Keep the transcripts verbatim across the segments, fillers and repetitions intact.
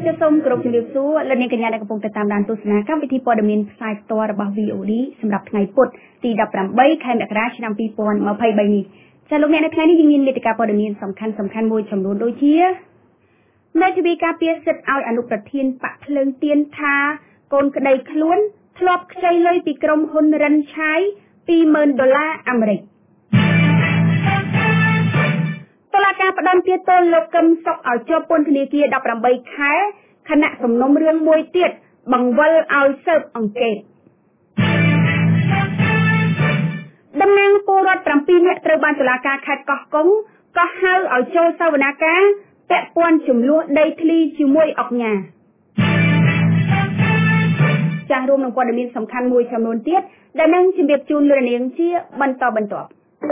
จะส่งกรมจุลินทรีย์และในกันยาในกระพงแต่ตามด้านตุสนาการวิธีปอดมินสายตัวระบาดวีโอดีสำหรับไงปุดตีดับรำใบแคมเอกราชนำปีปอนมาภัยใบนี้จะลงในในครั้งนี้ยังมีเมติกาปอดมินสำคัญสำคัญมวยจำนวนโดยเชี่ยในทวีกาเปียเสร็จเอาอนุประเทียนปะเพลิงเตียนทาโกนกระไดคล้วนทลอบใจเลยปีกรมคนรันใช้ปีเมินดอลลาร์อเมริกตลาดการประดันเตียต้นโลกกำศกเอาเจ้าปนธนีเกียดับรำใบแค่ขณะสมนมเรื่องมวยเตียดบังวัลเอาเสิร์ฟอังเกตดำเนินปูรถปรำปีเนี่ยตระบานตลาดการขัดกอกงก็เฮาเอาเจ้าสาวนาการแปะปวนจุ่มลวดได้ทลีจิมวยออกงาจางรวมลงปอดมินสำคัญมวยจำนวนเตียดได้นั่งจิมเบียบจูนเรือเนียงเชี่ยบรรทอบรรทอบ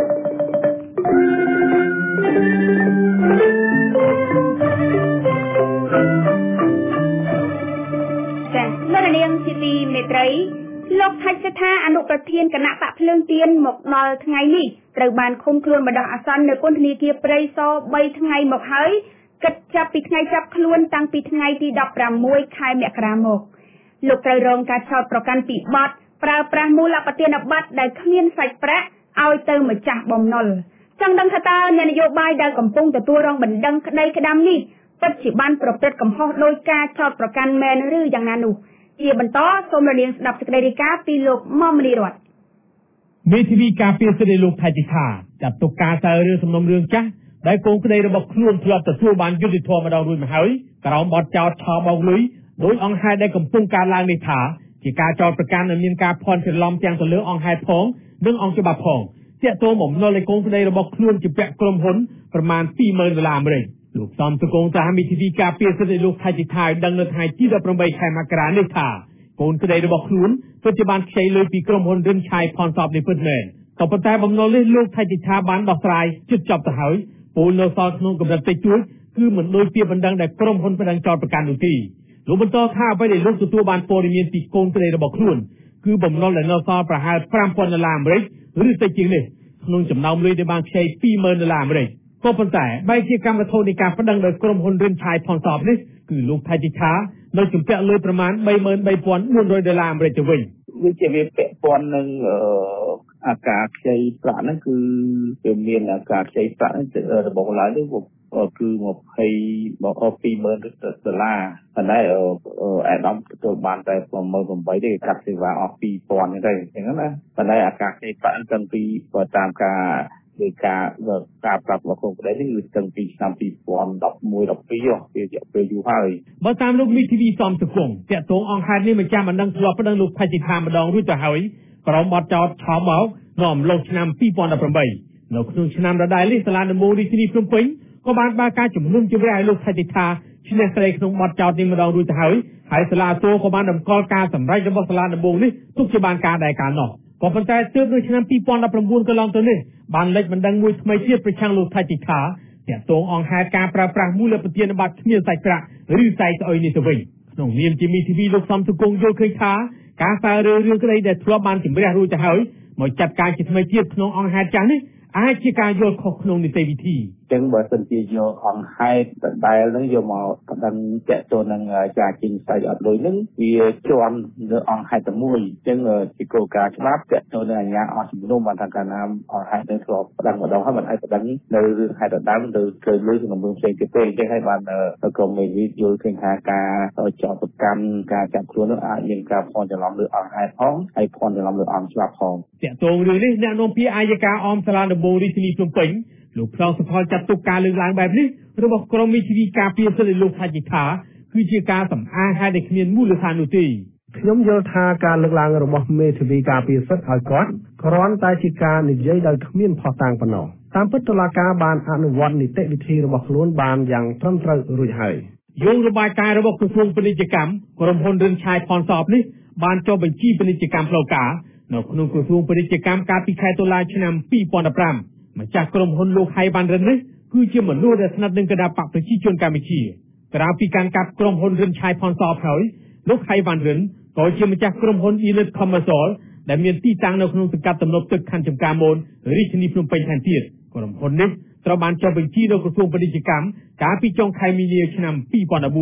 แต่เมื่อเรียงสิตีเมตรัยโลกทัศธาอนุประเทียนคณะปะเพลิงเตียนหมกนอลทั้งไงนี่ตระบานคมคลวนบดาอาซันในก้นธนีเกียร์เปรย์ซอใบทั้งไงหมกเฮ้ยกัดจับปีทั้งไงจับคลวนตั้งปีทั้งไงที่ดับรำมวยคายเมกรามกลูกไตรรงการชอดประกันปีบัดปราปรามูลปฏินบัตได้เคลียนใส่แปะเอาเติมมาจากบอมนอลจังดังคาตาในนโยบายได้กำปงแต่ตัวรองบันดังในกระดำนี่ปัจจุบันประเภทกำพอโดยการชอดประกันแมนหรืออย่างนั้นดูเกี่ยบรรทอสมรเรียนดับสกเดริกาปีโลกมอมรีรอดเมทีวีกาเปียสเดลูกไทจิธาจับตุกกาซาเรื่องสมนมเรื่องจ้าได้โกงกระไดระบบคลื่นทลบแต่ทั่วบ้านยุติธรรมมาดาวรุ่ยมาเฮ้ยกระเราบอดจอดชาวบางลุยโดยองไฮได้กำปงการลางในถาที่การจอดประกันมีการพรเสร็จล้อมแจงตัวเลือกองไฮพองเรื่ององจะบาพองเจ้าตัวหม่อมนอเลยโกงกระไดระบบคลื่นจะแปะกลมหนประมาณสี่หมื่นดอลลาร์เลยลูกซอมตะโกงจะมีทีวีกาเปียสเดลูกไทจิธาดังเนินไทยที่ระประใบไข่มากราในถาโกนกระไดระบบคลื่นปัจจุบันใช้เลยปีกลมหนเรื่องชายพรสอบในเพื่อนแมนต่อไปแต่บ่มนอเลยลูกไทจิธาบ้านดอกสายจุดจับตะเฮยปูนโลซอลขนมกำลังติดจุดคือเหมือนโดยเปียบันดังแต่กรมพลประดังจอดประกันดูที่ลูกบรรทอท่าไปในลูกตัวบานโปรดิเมียนติโกงกระไดระบบคลื่นคือบ่มนอและโลซอลประหารพรำปนลามเลยหรือใส่จริงเลยขนมจำนำเลยในบางใช้ปีเมินลามเลยก็เป็นแต่ใบเกี่ยกรรมกระโทษในการประดังโดยกรมพลเรือนชายพรสอบนี่คือลูกไทจิธาโดยจุดเปะเลยประมาณใบเมินใบปอนมุ่นโดยดอลลาร์เลยจะวิ่งวิจิตรเปะปอนหนึ่งอากาศใจปรานั่นคือเป็นเมียนอากาศใจปรานั่นจะระบบหลายเรื่องคือหมกให้หมกเอาปีเมินดอลลาร์อันนั้นเออเออแอดดอมตัวบานแต่ผมเมื่อผมไปได้กัดสิว่าออกปีปอนยังไงอย่างนั้นนะอันนั้นอากาศใจปราตั้งปีตามการโดยการการปรับว่าคงได้ที่ตั้งปีสามปีปอนดอกมวยดอกปีอ่ะเดี๋ยวไปดูให้บอตามลูกมีทีวีซอมสกุลเจ้าตัวองค์การนี่มันจะมันดังทลอประดังลูกไทจิธามาดองรู้จักเหยกรมบอดจอดชาวเมาหน่อมลงชนามปีปอนดับประใบนกนุ่งชนามระดับลิสลานโมดิที่นี่พรุ่งปิ้งก็บานบาการจุ่มนุ่มจุ่มไรลูกไทจิธาชินเนสเลกนุ่งบอดจอดนี่มาดองรู้จักเหยหายสลาโตก็บานดำกอลการสำไรจะบอกสลานโมนี่ทุกชบานการใดการนอกก็เป็นแต่เติมด้วยชนามปีปอนดับประมูลก็ลองตัวนี้บานเล็กมันดังมวยทำไมเทียบประชังลูกไทจิธาแต่ตัวองค์หาการปราบปรามมูลปฏิญาณบัตรเมียนใส่กระหรือใส่ตัวอินิสวิงน้องเมียนจะมีทีวีลูกซอมสุกงโยเคยท้าการสายเรื่องเรื่องก็เลยเด็ดทั่วบ้านถึงไม่ได้รู้จะเฮ้ยหมดจัดการจิตทำไมเทียบน้ององหาจังนี่อาชีการโยนขอกน้องในเตวิธีจังบ่สันติโยองให้ได้แล้วโยมเอาดังแจกตัวนังจากจริงใส่อัดโดยนึงวีจวนเรื่ององให้ตะมุยจังจิโกกาฉบับแจกตัวนังยาอสิมนุ่มมันทางการน้ำองให้ในทั่วดังมาดองให้มันให้ดังในให้ดังโดยเคยรู้ถึงเมืองเซนเกเต้จังให้มันเอ่อกรมวิทยุเข่งหาการจอดประกันการจับครัวเรื่องอายังการพรจะล้อมเรื่ององให้พ้องให้พรจะล้อมเรื่ององฉบับพ้องแจกตัวเรื่องนี้แนวโน้มพีอายการออมสลานโบริสินีพรุ่งปิ้งลูกพลองสะพอนจับตุกการเลืองลางแบบนี้ระบบกรมวิธีการเปลี่ยนสลิลูกไทจิธาคือเชื่อการสำอางให้เด็กเมียนมูลค่านุตีขยมโยธาการเลืองลางระบบเมทีวีการเปลี่ยนสดหายก่อนคร้อนตายจิการนิยัยได้เมียนพอต่างปนอตามพัฒนาการบานอนุวัตนิเตวิธีระบบล้วนบานอย่างตรังตรรุ่ยหายโยงระบายการระบบกระทรวงปนิจกรรมกรมพลเรือนชายพรสอบนี้บานจอบัญชีปนิจกรรมเปล่ากานอกขนมกระทรวงปนิจกรรมการปีแคตัวลายชนำปีปอนดับรำมาจากกรมพลโลกไฮบันเรนนี้คือเชื่อเหมือนรู้แต่สนับหนึ่งกระดาษปักประชิดจนการไม่ชี้กระดาษปีการกับกรมพลเรือนชายพรสอบเผยโลกไฮบันเรนก็เชื่อมาจากกรมพลอีเลตคอมมาสอลแต่มีที่ตั้งในขนมสกัดตำนบตึกคันจำการโมนริชนีพนมเป็นทันทีกรมพลนี้ตระบานจอบัญชีโดยกระทรวงปนิจกรรมการปีจงไคมีเนียชนำปีปอนดับบุญส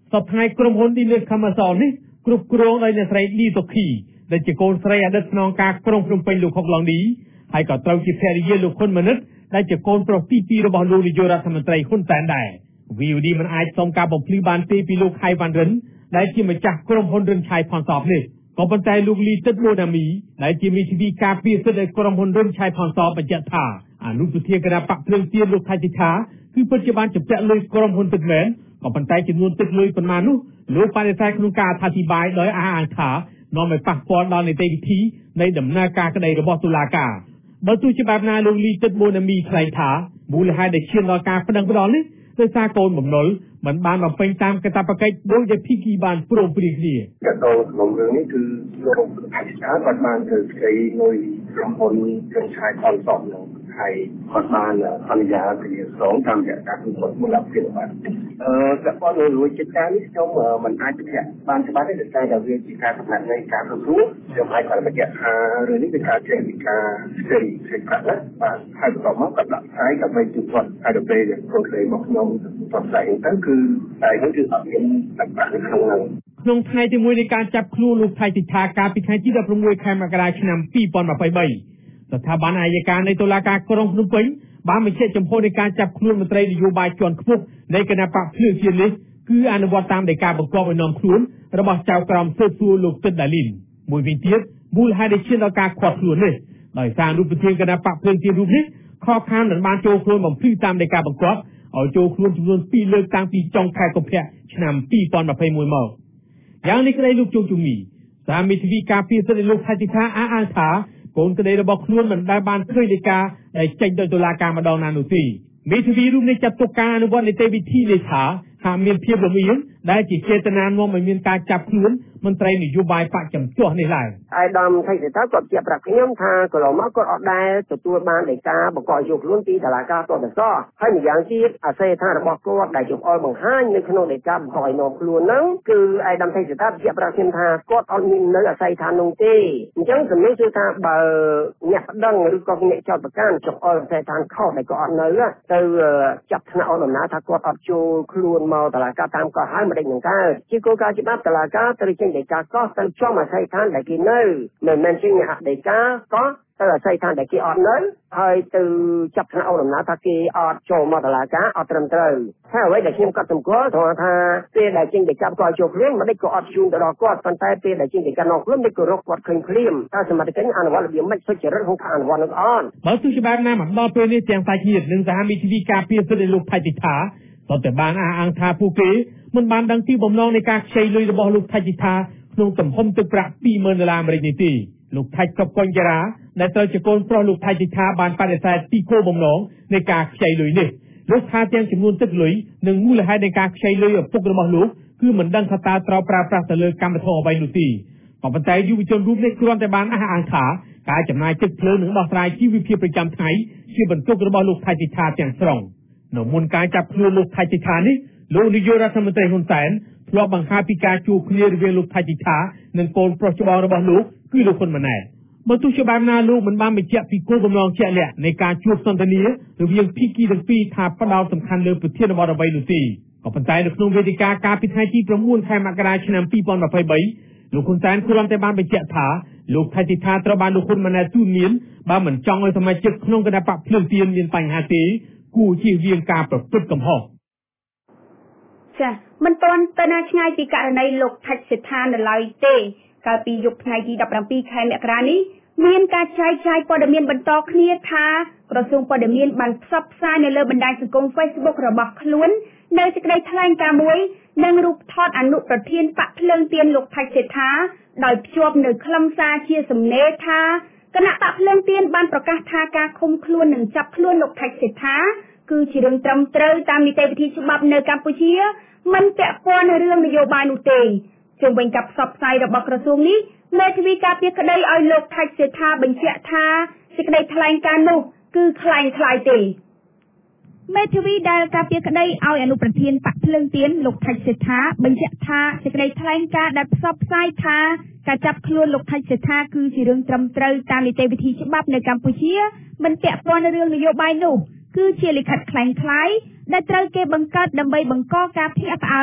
សពថ្ងៃក្រុមហ៊ុន Dinesh Commercial នេះគ្រប់គ្រងដោយអ្នកស្រី ឌី សុខីដែលជាកូនស្រីអតីតស្នងការក្រុងភ្នំពេញលោកខុកឡុងឌីហើយក៏ត្រូវជាភរិយាលោកហ៊ុនម៉ាណិតដែលជាកូនប្រុសទីពីររបស់លោកនាយករដ្ឋមន្ត្រីហ៊ុនសែនដែរ វី អូ ឌី មិនអាចសុំការបំភ្លឺបានទេពីលោកខៃវ៉ាន់រិនដែលជាម្ចាស់ក្រុមហ៊ុនរិនឆៃផនសបនេះក៏ប៉ុន្តែលោកលីទឹកបូណាមីដែលជាមេធាវីការពារសិទ្ធិឲ្យក្រុមហ៊ុនរិនឆៃផនសបបញ្ជាក់ថាអនុប្រធានគណៈបកភ្លើងទៀនលោកថៃជីថាគឺពិតជាបានចម្ពាក់លុយក្រុមហ៊ុនទឹកមែនក៏ប៉ុន្តែចំនួនទឹកលុយប៉ុន្មាននោះលោកបដិសេធក្នុងការអធិប្បាយដោយអះអាងថានាំឲ្យប៉ះពាល់ដល់នីតិវិធីនៃដំណើរការក្តីរបស់តុលាការបើទោះជាបែបណាលោកលីទឹកបូណាមីថ្លែងថាមូលហេតុដែលឈានដល់ការប្តឹងផ្តល់នេះដោយសារកូនបំណុលមិនបានបំពេញតាមកាតព្វកិច្ចដោយដែលភីគីបានព្រមព្រៀងគ្នាកាដូក្នុងរឿងនេះគឺលោកអាចារ្យគាត់បានធ្វើស្ដីមួយក្រុមហ៊ុនទាំងឆាយផលសពនោះហើយគាត់បានអនុញ្ញាតពីស្រងតាមរយៈការទូទាត់មូលភាពបាទអឺប្រព័ន្ធរួចចិត្តការនេះខ្ញុំមិនអាចបញ្ជាក់បានច្បាស់ទេដោយសារតែវាជាការសម្ដែងនៃការទទួលខ្ញុំអាចគាត់បញ្ជាក់ថារឿងនេះគឺការចេញពីការស្ដីសេចក្ដីបាទហើយបន្ទាប់មកគាត់ដាក់ផ្សាយដើម្បីទូទាត់ហើយដល់ពេលដែលប្រូក្លេរបស់ខ្ញុំផ្សាយទៅគឺតែនេះគឺអត់មានដាក់ប្រាក់នៅក្នុងនោះក្នុងថ្ងៃទីមួយនៃការចាប់ខ្លួនលោកថៃជីថាកាលពីថ្ងៃទីដប់ប្រាំមួយខែមករាឆ្នាំពីរពាន់ยี่สิบสามស្ថាប័នអាយកានៃតុលាការក្រុងភ្នំពេញបានបញ្ជាក់ចំពោះនៃការចាប់ខ្លួនមន្ត្រីនយោបាយជាន់ខ្ពស់នៃគណៈបកភ្លើងទៀននេះគឺអនុវត្តតាមដីកាបង្គាប់ឲ្យនាំខ្លួនរបស់ចៅក្រមស៊ើបសួរលោកទឹកដាលីនមួយវិញទៀតមូលហេតុដែលឈានដល់ការឃាត់ខ្លួននេះដោយសាររូបប្រធានគណៈបកភ្លើងទៀនរូបនេះខកខានមិនបានចូលខ្លួនបំភ្លឺតាមដីកាបង្គាប់ឲ្យចូលខ្លួនចំនួនពីរលើកតាំងពីចុងខែកុម្ភៈឆ្នាំពីរពាន់ยี่สิบเอ็ดមកយ៉ាងនេះក្តីលោកជុំជំនីសាមីធីវីការពារសិទ្ធិលោកថៃជីថាអះអាងថាកូនក្តីរបស់ខ្លួនមិនដែលបានឃើញដីកាដែលចេញដោយតុលាការម្ដងណានោះទេមេធាវីរូបនេះចាត់ទុកការអនុវត្តនីតិវិធីនេះថាហាក់មានភាពលំអៀងដែលជាចេតនានាំឲ្យមានការចាប់ខ្លួនមន្ត្រីនយោបាយបកចំទាស់នេះឡើងអាយដាមថៃសេដ្ឋាគាត់ជាប្រាប់ខ្ញុំថាកន្លងមកគាត់អត់ដែលទទួលបានដីកាបង្កប់យកខ្លួនពីតុលាការទាល់តែសោះហើយម្យ៉ាងទៀតអាសេដ្ឋារបស់គាត់ដែលយកអល់បង្ហាញនៅក្នុងដីកាបង្កប់ឲ្យនាំខ្លួនហ្នឹងគឺអាយដាមថៃសេដ្ឋាជាប្រាប់ខ្ញុំថាគាត់អត់មាននៅអាស័យដ្ឋាននោះទេអញ្ចឹងសំណួរគឺថាបើអ្នកប្តឹងឬក៏អ្នកចោទប្រកាន់ចុះអល់អាស័យដ្ឋានខុសដែលគាត់អត់នៅទៅចាប់ថ្នាក់អល់ដំណើរថាគាត់អត់ចូលខ្លួនមកតុលាការតាមកោះហើយមិនដេញនឹងកើតជាគោលការណ៍ច្បាប់តុលាការត្រូវចេញដីកាកោះទៅចំអាស័យដ្ឋានដែលគេនៅមិនមែនចេញអដីកាកោះទៅអាស័យដ្ឋានដែលគេអត់នៅហើយទៅចាប់ថ្នាក់អល់ដំណើរថាគេអត់ចូលមកតុលាការអត់ត្រឹមត្រូវហើយអ្វីដែលខ្ញុំកត់សម្គាល់ត្រង់ថាពេលដែលចេញដីកាកោះចូលខ្លួនមិនដេចក៏អត់ជូនទៅដល់គាត់ប៉ុន្តែពេលដែលចេញដីកានោះខ្លួនមិនក៏រកគាត់ឃើញភ្លាមតើសមត្ថកិច្ចអនុវត្តរបៀបម៉េចសុចរិតក្នុងការអនុវត្តនោះអត់បើទោះជាបែបណាមកដល់ពេលនេះទាំងសាច់ញាតិនិងសហមេធាវីការពារសិទ្ធិលោកថៃជីថាក៏តែបានអះអាងថាពួកគេមិនបានដឹងពីបំណងនៃការខ្ចីលុយរបស់លោកថៃជីថាក្នុងទំហំទឹកប្រាក់ពីរម៉ឺនដុល្លារអាមេរិកនេះទេលោកថៃកបកញ្ចារាដែលត្រូវជាកូនប្រុសលោកថៃជីថាបានបដិសេធពីគោលបំណងនៃការខ្ចីលុយនេះលោកថាទាំងចំនួនទឹកលុយនិងមូលហេតុនៃការខ្ចីលុយឪពុករបស់លោកគឺមិនដឹងថាតើត្រូវប្រើប្រាស់ទៅលើកម្មវិធីអ្វីនោះទេក៏ប៉ុន្តែយុវជនរូបនេះគ្រាន់តែបានអះអាងថាការចំណាយទឹកភ្លើងនិងដោះស្រាយជីវភាពប្រចាំថ្ងៃជាបន្ទុករបស់លោកថៃជីថាទាំងស្រុងនៅមុនការចាប់ខ្លួនលោកថៃជីថានេះលោកនាយករដ្ឋមន្ត្រីហ៊ុនសែនធ្លាប់បង្ហាញពីការជួបគ្នារវាងលោកថៃជីថានិងកូនប្រុសច្បងរបស់លោកគឺលោកហ៊ុនម៉ាណែតបើទោះជាបែបណាលោកមិនបានបញ្ជាក់ពីគោលបំណងជាក់លាក់នៃការជួបសន្ទនារវាងភាគីទាំងពីរថាផ្ដោតសំខាន់លើប្រធានបទអ្វីនោះទេក៏ប៉ុន្តែនៅក្នុងវេទិកាកាលពីថ្ងៃទីប្រាំបួនខែមករាឆ្នាំពីរពាន់ยี่สิบสามលោកហ៊ុនសែនគ្រាន់តែបានបញ្ជាក់ថាលោកថៃជីថាត្រូវបានលោកហ៊ុនម៉ាណែតទូន្មានបើមិនចង់ឲ្យសមាជិកក្នុងគណៈបកភ្លើងទៀនមានបញ្ហាទេគួរជៀសវាងការប្រព្រឹត្តកំហុសចាមិនទាន់ទៅណាឆ្ងាយពីករណីលោកថៃសេដ្ឋានៅឡើយទេកាលពីយប់ថ្ងៃទីដប់ប្រាំពីរខែមករានេះមានការចែកចាយព័ត៌មានបន្តគ្នាថាក្រសួងព័ត៌មានបានផ្សព្វផ្សាយនៅលើបណ្ដាញសង្គម Facebook របស់ខ្លួននៅសេចក្តីថ្លែងការណ៍មួយនិងរូបថតអនុប្រធានបកភ្លើងទៀនលោកថៃសេដ្ឋាដោយភ្ជាប់នៅខ្លឹមសារជាសំណេរថាគណៈបកភ្លើងទៀនបានប្រកាសថាការឃុំខ្លួននិងចាប់ខ្លួនលោកថៃសេដ្ឋាគឺជារឿងត្រឹមត្រូវតាមនីតិវិធីច្បាប់នៅកម្ពុជាមិនពាក់ព័ន្ធនឹងរឿងនយោបាយនោះទេជុំវិញការផ្សព្វផ្សាយរបស់ក្រសួងនេះមេធាវីការពារក្តីឲ្យលោកថៃសេដ្ឋាបញ្ជាក់ថាសេចក្តីថ្លែងការណ៍នោះគឺคล้ายคล้ายទេមេធាវីដែលការពារក្តីឲ្យអនុប្រធានបកភ្លើងទៀនលោកថៃសេដ្ឋាបញ្ជាក់ថាសេចក្តីថ្លែងការណ៍ដែលផ្សព្វផ្សាយថាការចាប់ខ្លួនលោកថៃសេដ្ឋាគឺជារឿងត្រឹមត្រូវតាមនីតិវិធីច្បាប់នៅកម្ពុជាមិនពាក់ព័ន្ធនឹងរឿងនយោបាយនោះគឺជាលិខិតคล้ายคล้ายដែលត្រូវគេបង្កើតដើម្បីបង្កការភ្ញាក់ផ្អើល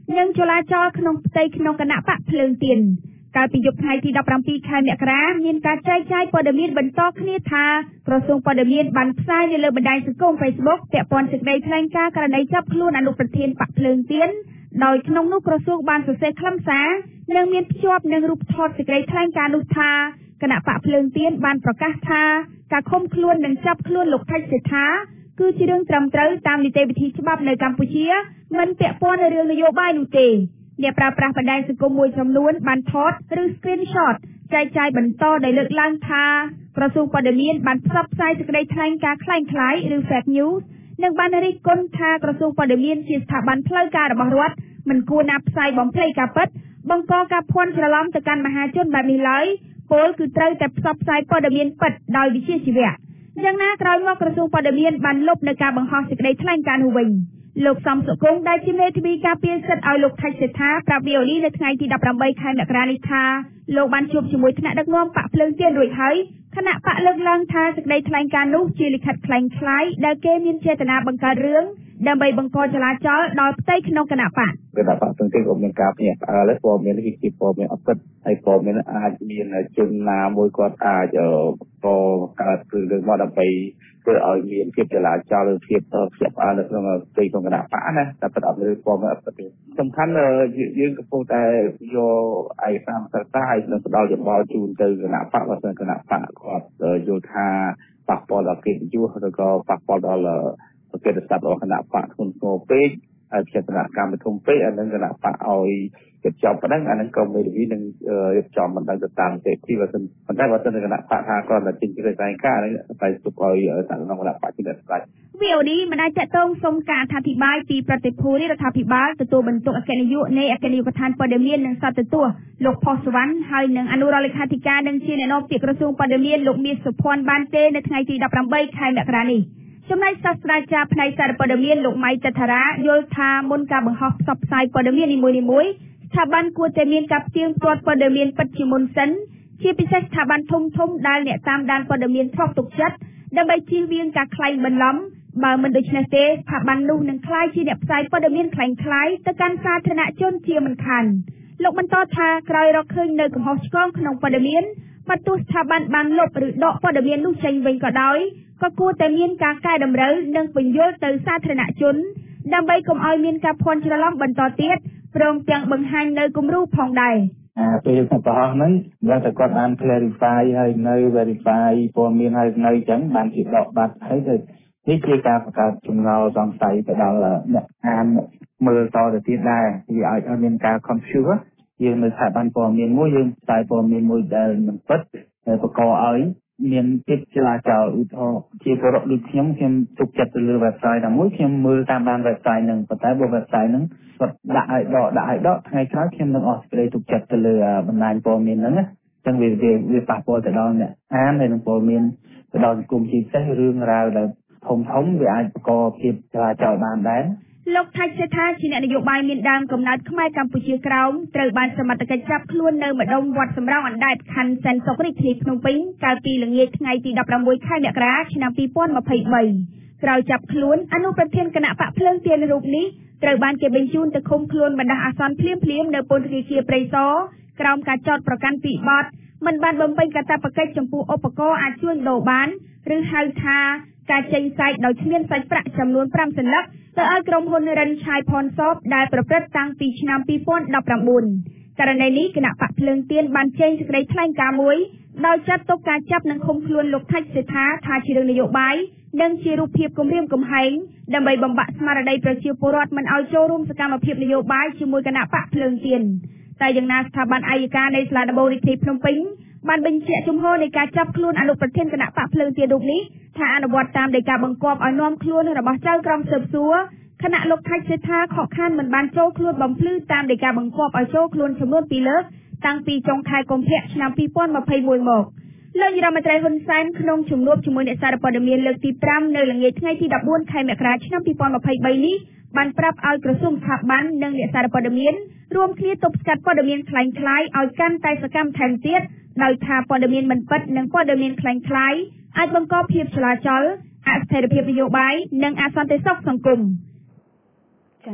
និងចលាចលក្នុងផ្ទៃក្នុងគណៈបកភ្លើងទៀនកាលពីយប់ថ្ងៃទីដប់ប្រាំពីរខែមករាមានការចែកចាយព័ត៌មានបន្តគ្នាថាក្រសួងព័ត៌មានបានផ្សាយនៅលើបណ្ដាញសង្គម Facebook ពាក់ព័ន្ធសេចក្តីថ្លែងការណ៍ករណីចាប់ខ្លួនអនុប្រធានបកភ្លើងទៀនដោយក្នុងនោះក្រសួងបានសរសេរខ្លឹមសារនិងមានភ្ជាប់នឹងរូបថតសេចក្តីថ្លែងការណ៍នោះថាគណៈបកភ្លើងទៀនបានប្រកាសថាការឃុំខ្លួននិងចាប់ខ្លួនលោកថៃសេដ្ឋាគឺជារឿងត្រឹមត្រូវតាមនីតិវិធីច្បាប់នៅកម្ពុជាមិនពាក់ព័ន្ធនឹងរឿងនយោបាយនោះទេអ្នកប្រើប្រាស់បណ្ដាញសង្គមមួយចំនួនបានថតឬ screenshot ចែកចាយបន្តដោយលើកឡើងថាក្រសួងព័ត៌មានបានផ្សព្វផ្សាយសេចក្តីថ្លែងការណ៍คล้ายៗឬ fake news និងបានរិះគន់ថាក្រសួងព័ត៌មានជាស្ថាប័នផ្លូវការរបស់រដ្ឋមិនគួរណាផ្សាយបំភ្លៃការពិតបង្កការភ័ន្តច្រឡំទៅកាន់មហាជនបែបនេះឡើយពលគឺត្រូវតែផ្សព្វផ្សាយព័ត៌មានពិតដោយវិជ្ជាជីវៈយ៉ាងណាក្រោយមកក្រសួងព័ត៌មានបានលុបនៅការបង្ហោះសេចក្តីថ្លែងការណ៍នោះវិញលោកសំសុគង្គដែលជាមេធាវីការពារសិទ្ធិឲ្យលោកថៃសេដ្ឋាប្រាប់ វី អូ ឌី នៅថ្ងៃទីដប់ប្រាំបីខែមករានេះថាលោកបានជួបជាមួយថ្នាក់ដឹកនាំបកភ្លើងទៀនរួចហើយគណៈបកលើកឡើងថាសេចក្តីថ្លែងការណ៍នោះជាលិខិតคล้ายៗដែលគេមានចេតនាបង្កើតរឿងដើម្បីបង្កចលាចលដល់ផ្ទៃក្នុងគណៈបកគណៈបកទាំងទីក៏មានការភ្ញាក់ផ្អើលព័ត៌មាននេះជាព័ត៌មានអពិតហើយព័ត៌មានអាចមានជនណាមួយគាត់អាចកកើតរឿងមកដើម្បីធ្វើឲ្យមានភាពចលាចលឬភាពភ្ញាក់ផ្អើលនៅក្នុងផ្ទៃក្នុងគណៈបកណាតែពិតអត់មានព័ត៌មានអពិតទេសំខាន់យើងកំពុងតែយកឯកសារសិក្សាឲ្យនឹងផ្ដល់យោបល់ជូនទៅគណៈបកបើសិនគណៈបកគាត់យល់ថាប៉ះពាល់ដល់កិត្តិយសឬក៏ប៉ះពាល់ដល់កិត្តិយសរបស់គណៈបកធ្ងន់ធ្ងរពេកហើយចេតនាកម្មវិធំពេកអានឹងគណៈបកឲ្យគេចប់ប៉ុណ្ណឹងអានឹងក៏មេធាវីនឹងរៀបចំមិនដឹងទៅតាមទេទីបើសិនប៉ុន្តែបើសិនគណៈបកថាគាត់តែជិះទៅតែការនេះតែទុកឲ្យតាមក្នុងគណៈបកជាអ្នកស្ដាច់វី អូ ឌី មិនអាចតតងសុំការអធិប្បាយពីប្រតិភូរដ្ឋាភិបាលទទួលបន្ទុកអគ្គនាយកនៃអគ្គនាយកដ្ឋានព័ត៌មាននិងសន្តិសុខលោកផុសសវណ្ណហើយនឹងអនុរដ្ឋលេខាធិការនិងជាអ្នកនាំពាក្យក្រសួងព័ត៌មានលោកមាសសុភ័ណ្ឌបានទេនៅថ្ងៃទីដប់ប្រាំបីខែមករានេះចំណែកសាស្ត្រាចារ្យផ្នែកសារព័ត៌មានលោកម៉ៃតថារាយល់ថាមុនការបង្ហោះផ្សព្វផ្សាយព័ត៌មាននីមួយៗស្ថាប័នគួរតែមានការផ្ទៀងផ្ទាត់ព័ត៌មានពិតជាមុនសិនជាពិសេសស្ថាប័នធំធំដែលអ្នកតាមដានព័ត៌មានធ្លាប់ទុកចិត្តដើម្បីជៀសវាងការក្លែងបន្លំបើមិនដូច្នេះទេស្ថាប័ននោះនឹងក្លាយជាអ្នកផ្សាយព័ត៌មានคล้ายៗទៅកាន់សាធារណជនជាមិនខានលោកបន្តថាក្រោយរកឃើញនៅកំហុសឆ្គងក្នុងព័ត៌មានបើទោះស្ថាប័នបានលុបឬដកព័ត៌មាននោះចេញវិញក៏ដោយក៏គួរតែមានការកែតម្រូវនិងពន្យល់ទៅសាធារណជនដើម្បីកុំឲ្យមានការភ័ន្តច្រឡំបន្តទៀតព្រមទាំងបង្ហាញនៅគំរូផងដែរអាពេលបោះហ្នឹងដល់តែគាត់បាន clarify ហើយនៅ verify ព័ត៌មានហើយនៅអញ្ចឹងបានជាដកបាត់ហើយទៅនេះជាការបង្កើតចំណងសង្ស័យទៅដល់អ្នកអានមើលតទៅទៀតដែរវាឲ្យឲ្យមានការ confuse យើងនៅស្ថាប័នព័ត៌មានមួយយើងផ្សាយព័ត៌មានមួយដែលមិនពិតហើយបង្កឲ្យមានភាពចលាចលឧទាហរណ៍ជាពលរដ្ឋដូចខ្ញុំខ្ញុំទុកចិត្តទៅលើ website ណាមួយខ្ញុំមើលតាមបាន website ហ្នឹងប៉ុន្តែបើ website ហ្នឹងគាត់ដាក់ឲ្យដកដាក់ឲ្យដកថ្ងៃក្រោយខ្ញុំនឹងអស់សេចក្តីទុកចិត្តទៅលើបណ្ដាញព័ត៌មានហ្នឹងណាអញ្ចឹងវាវាប៉ះពាល់ទៅដល់អ្នកអានហើយនឹងព័ត៌មានទៅដល់សង្គមជាពិសេសរឿងរ៉ាវដែលធំធំវាអាចបង្កភាពចលាចលបានដែរលោកថៃសេដ្ឋាជាអ្នកនយោបាយមានដើមកំណើតខ្មែរកម្ពុជាក្រោមត្រូវបានសមត្ថកិច្ចចាប់ខ្លួននៅម្ដុំវត្តសំរោងអណ្ដែតខណ្ឌសែនសុខរាជធានីភ្នំពេញកាលពីល្ងាចថ្ងៃទីដប់ប្រាំមួយខែមករាឆ្នាំពីរពាន់ម្ភៃបីក្រោយចាប់ខ្លួនអនុប្រធានគណៈបកភ្លើងទៀនរូបនេះត្រូវបានគេបញ្ជូនទៅឃុំខ្លួនបណ្ដោះអាសន្នភ្លាមៗនៅពន្ធនាគារព្រៃសរក្រោមការចោទប្រកាន់ពីបទមិនបានបំពេញកាតព្វកិច្ចចំពោះឧបករណ៍អាចជួញដូរបានឬហៅថាការចេញសាច់ដោយគ្មានសាច់ប្រាក់ចំនួនប្រាំសន្លឹកទៅឲ្យក្រុមហ៊ុនរិនឆាយផនសបដែលប្រព្រឹត្តតាំងពីឆ្នាំពីរពាន់ដប់ប្រាំបួនករណីនេះគណៈបកភ្លើងទៀនបានចេញសេចក្តីថ្លែងការណ៍មួយដោយចាត់ទុកការចាប់និងឃុំខ្លួនលោកថៃសេដ្ឋាថាជារឿងនយោបាយនិងជារូបភាពគំរាមកំហែងដើម្បីបំបាក់ស្មារតីប្រជាពលរដ្ឋមិនឲ្យចូលរួមសកម្មភាពនយោបាយជាមួយគណៈបកភ្លើងទៀនតែយ៉ាងណាស្ថាប័នអាយកានៃសាលាដំបងរាជធានីភ្នំពេញបានបញ្ជាក់ជំហរនៃការចាប់ខ្លួនអនុប្រធានគណៈបកភ្លើងទៀនរូបនេះថាអនុវត្តតាមដីកាបង្គាប់ឲ្យនាំខ្លួនរបស់ចៅក្រមស៊ើបសួរគណៈលោកថៃសេដ្ឋាខកខានមិនបានចូលខ្លួនបំភ្លឺតាមដីកាបង្គាប់ឲ្យចូលខ្លួនចំនួនពីរលើកតាំងពីចុងខែកុម្ភៈឆ្នាំពីរពាន់ម្ភៃមួយមកលោកនាយរដ្ឋមន្ត្រីហ៊ុនសែនក្នុងជំនួបជាមួយអ្នកសារព័ត៌មានលើកទីប្រាំនៅល្ងាចថ្ងៃទីដប់បួនខែមករាឆ្នាំពីរពាន់ម្ភៃបីនេះបានប្រាប់ឲ្យក្រសួងស្ថាប័ននិងអ្នកសារព័ត៌មានរួមគ្នាទប់ស្កាត់ព័ត៌មានคล้ายៗឲ្យកាន់តែសកម្មថែមទៀតដោយថាព័ត៌មានមិនពិតនិងព័ត៌មានคล้ายៗអាចបង្កភាពចលាចលអស្ថិរភាពនយោបាយនិងអសន្តិសុខសង្គមចា៎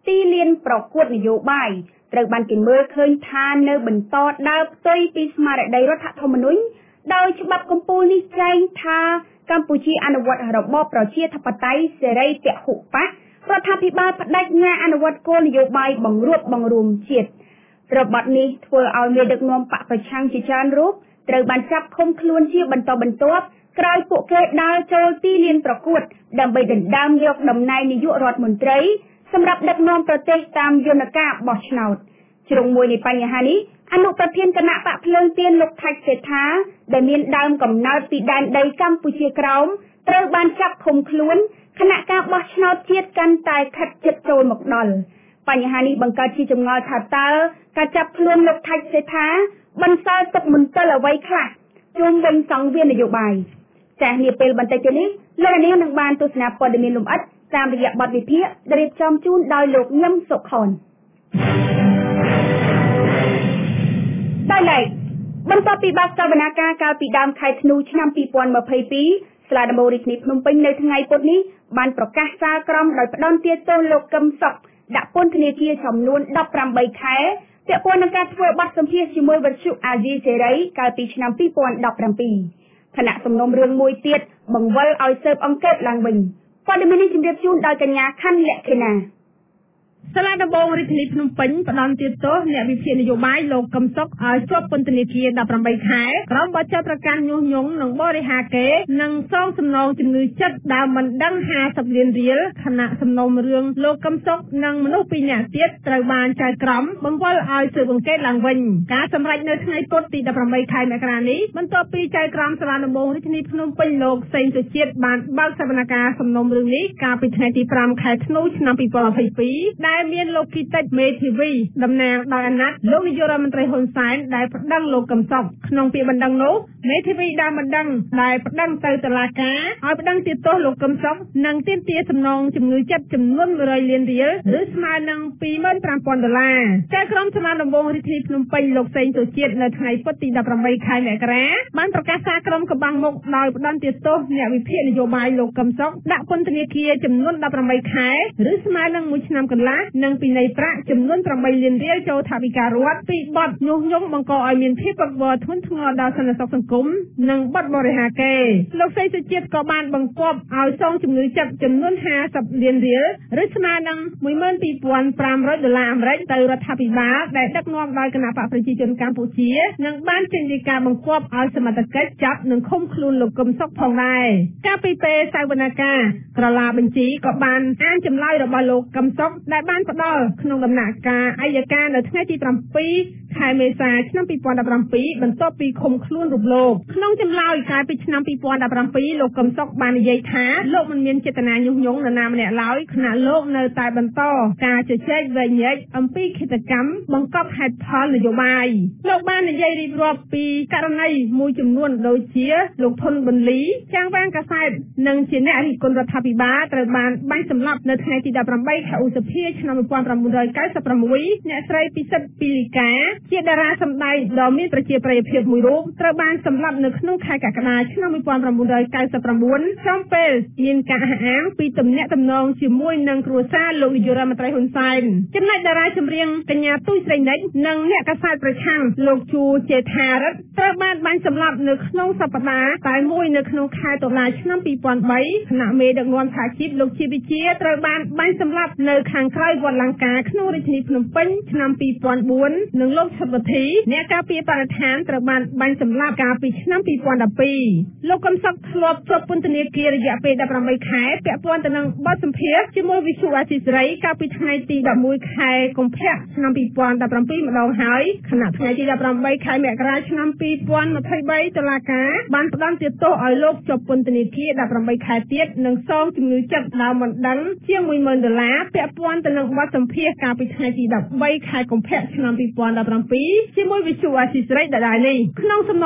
ទីលានប្រកួតនយោបាយត្រូវបានគេមើលឃើញថានៅបន្តដើរផ្ទុយពីស្មារតីរដ្ឋធម្មនុញ្ញដោយច្បាប់កម្ពុជានេះចែងថាកម្ពុជាអនុវត្តរបបប្រជាធិបតេយ្យសេរីពហុបករដ្ឋាភិបាលបដិញ្ញាអនុវត្តគោលនយោបាយបង្រួបបង្រួមជាតិរបបនេះធ្វើឲ្យមេដឹកនាំបកប្រឆាំងជាច្រើនរូបត្រូវបានចាប់ឃុំខ្លួនជាបន្តបន្ទាប់ក្រោយពួកគេដើរចូលទីលានប្រកួតដើម្បីដណ្ដើមយកតំណែងនាយករដ្ឋមន្ត្រីសម្រាប់ដឹកនាំប្រទេសតាមយន្តការបោះឆ្នោតជ្រុងមួយនៃបញ្ហានេះអនុប្រធានគណៈបកភ្លើងទៀនលោកថៃសេដ្ឋាដែលមានដើមកំណើតពីដែនដីកម្ពុជាក្រោមត្រូវបានចាប់ឃុំខ្លួនគណៈការបោះឆ្នោតជាតិកាន់តែខិតជិតចូលមកដល់បញ្ហានេះបង្កើតជាចម្ងល់ថាតើការចាប់ខ្លួនលោកថៃសេដ្ឋាបន្សល់ទុកមន្ទិលអ្វីខ្លះជុំវិញសង្វៀននយោបាយចាស់នាពេលបន្តិចទៀតនេះលោកនាងនឹងបានទស្សនាព័ត៌មានលម្អិតតាមរយៈបទវិភាគដែលរៀបចំជូនដោយលោកញឹមសុខុនដោយឡែកបន្ទាប់ពីបាសវនាការកាលពីដើមខែធ្នូឆ្នាំពីរពាន់ម្ភៃពីរស្លាដំបូងរាជធានីភ្នំពេញនៅថ្ងៃពុធនេះបានប្រកាសសាលក្រមដោយផ្ដន្ទាទោសលោកកឹមសុខដាក់ពន្ធនាគារចំនួនដប់ប្រាំបីខែពាក់ព័ន្ធនឹងការធ្វើបទសម្ភាសន៍ជាមួយវិទ្យុអាស៊ីសេរីកាលពីឆ្នាំពីរពាន់ដប់ប្រាំពីរគណៈសំណុំរឿងមួយទៀតបង្វិលឲ្យស៊ើបអង្កេតឡើងវិញព័ត៌មាននេះជម្រាបជូនដោយកញ្ញាខាន់លក្ខិណាសាលាដំបងរាជធានីភ្នំពេញផ្ដន្ទាទោសអ្នកវិភាគនយោបាយលោកកឹមសុខឲ្យជាប់ពន្ធនាគារដប់ប្រាំបីខែក្រោមបទចោទប្រកាន់ញុះញង់និងបរិហាកេរ្តិ៍និងសងសំណងជំងឺចិត្តដែលមិនដឹងហាសិបលានរៀលខណៈសំណុំរឿងលោកកឹមសុខនិងមនុស្សពីរនាក់ទៀតត្រូវបានចៅក្រមបង្វិលឲ្យស៊ើបអង្កេតឡើងវិញការសម្រេចនៅថ្ងៃពុធទីដប់ប្រាំបីខែមករានេះបន្ទាប់ពីចៅក្រមសាលាដំបងរាជធានីភ្នំពេញលោកសេងសុជាតិបានបើកសវនកម្មសំណុំរឿងនេះកាលពីថ្ងៃទីប្រាំខែធ្នូឆ្នាំពីរពាន់ម្ភៃពីរដែលមានលោកគីតិចមេធាវីតំណាងដោយអាណត្តិលោកនាយករដ្ឋមន្ត្រីហ៊ុនសែនដែលប្តឹងលោកកឹមសុខក្នុងពាក្យបណ្ដឹងនោះមេធាវីដែលបណ្ដឹងដែលប្តឹងទៅតុលាការឲ្យប្តឹងទាទោសលោកកឹមសុខនិងទាមទារសំណងជំងឺចិត្តចំនួនមួយរយលានរៀលឬស្មើនឹងពីរម៉ឺនប្រាំពាន់ដុល្លារចៅក្រមសាលាដំបងរាជធានីភ្នំពេញលោកសេងសុជាតិនៅថ្ងៃពុធទីដប់ប្រាំបីខែមករាបានប្រកាសសារក្រមកំបាំងមុខដោយផ្តន្ទាទោសអ្នកវិភាគនយោបាយលោកកឹមសុខដាក់ពន្ធនាគារចំនួនដប់ប្រាំបីខែឬស្មើនឹងមួយឆ្នាំកន្លះនិងពិន័យប្រាក់ចំនួនប្រាំបីលានរៀលចូលថវិការដ្ឋពីបទញុះញង់បង្កឲ្យមានភាពវឹកវរធ្ងន់ធ្ងរដល់សន្តិសុខសង្គមនិងបទបរិហាកេរ្តិ៍លោកសេងសុជាតិក៏បានបង្គាប់ឲ្យសងជំងឺចិត្តចំនួនហាសិបលានរៀលឬស្មើនឹងមួយម៉ឺនពីរពាន់ប្រាំរយដុល្លារអាមេរិកទៅរដ្ឋាភិបាលដែលដឹកនាំដោយគណបក្សប្រជាជនកម្ពុជានិងបានចេញពីការបង្គាប់ឲ្យសមត្ថកិច្ចចាប់និងឃុំខ្លួនលោកកឹមសុខផងដែរកាលពីពេលសវនកម្មក្រឡាបញ្ជីក៏បានអានចម្លើយរបស់លោកកឹមសុខដែលបានផ្ដល់ក្នុងដំណាក់កាលអัยការនៅថ្ងៃទីប្រាំពីរខែមេសាឆ្នាំពីរពាន់ដប់ប្រាំពីរបន្ទាប់ពីឃុំខ្លួនរូបលោកក្នុងចម្លើយកាលពីឆ្នាំពីរពាន់ដប់ប្រាំពីរលោកកឹមសុខបាននិយាយថាលោកមិនមានចេតនាញុះញង់នរណាម្នាក់ឡើយខណៈលោកនៅតែបន្តការជជែកវែងញែកអំពីឃាតកម្មបង្កប់ហេតុផលនយោបាយលោកបាននិយាយរៀបរាប់ពីករណីមួយចំនួនដូចជាលោកធុនប៊ុនលីចាងវាងកាសែតនិងជាអ្នករិះគន់រដ្ឋាភិបាលត្រូវបានបាញ់សម្លាប់នៅថ្ងៃទីដប់ប្រាំបីខែឧសភាឆ្នាំmột nghìn chín trăm chín mươi sáuអ្នកស្រីពិសិដ្ឋពីលីកាជាតារាសម្ដែងដ៏មានប្រជាប្រិយភាពមួយរូបត្រូវបានសម្លាប់នៅក្នុងខែកក្កដាឆ្នាំmột nghìn chín trăm chín mươi chín trongពេលមានការអះអាងពីទំនាក់ទំនងជាមួយនឹងគ្រួសារលោកនាយករដ្ឋមន្ត្រីហ៊ុនសែនចំណែកតារាចម្រៀងកញ្ញាទូចស្រីនិចនិងអ្នកកាសែតប្រឆាំងលោកជួចេថារិទ្ធត្រូវបានបាញ់សម្លាប់នៅក្នុងសប្តាហ៍តែមួយនៅក្នុងខែតុលាឆ្នាំពីរពាន់បីគណៈមេដឹកនាំសហជីពលោកជាវិជាត្រូវបានបាញ់សម្លាប់នៅខាងក្រោយវត្តលង្កាក្នុងរាជធានីភ្នំពេញឆ្នាំពីរពាន់បួននិងលោកឈុតវុធីអ្នកការពារបរិស្ថានត្រូវបានបាញ់សម្លាប់កាលពីឆ្នាំពីរពាន់ដប់ពីរលោកកឹមសុខធ្លាប់ជាប់ពន្ធនាគាររយៈពេលដប់ប្រាំបីខែពាក់ព័ន្ធទៅនឹងបទសម្ភាសន៍ជាមួយវិទ្យុអាស៊ីសេរីកាលពីថ្ងៃទីដប់មួយខែកុម្ភៈឆ្នាំពីរពាន់ដប់ប្រាំពីរម្ដងហើយខណៈថ្ងៃទីដប់ប្រាំបីខែមករាឆ្នាំពីរពាន់ម្ភៃបីតុលាការបានផ្តន្ទាទោសឲ្យលោកជាប់ពន្ធនាគារដប់ប្រាំបីខែទៀតនិងសងជំងឺចិត្តដោយមិនដឹងជាងមួយម៉ឺនដុល្លារពាក់ព័ន្ធទៅនឹងបទសម្ភាសន៍កាលពីថ្ងៃទីដប់បីខែកុម្ភៈឆ្នាំពីរពាន់ដប់ប្រាំពីរជាមួយវិទ្យុអាស៊ីសេរីដដែលនេះក្នុងសំណុំរឿងទាំង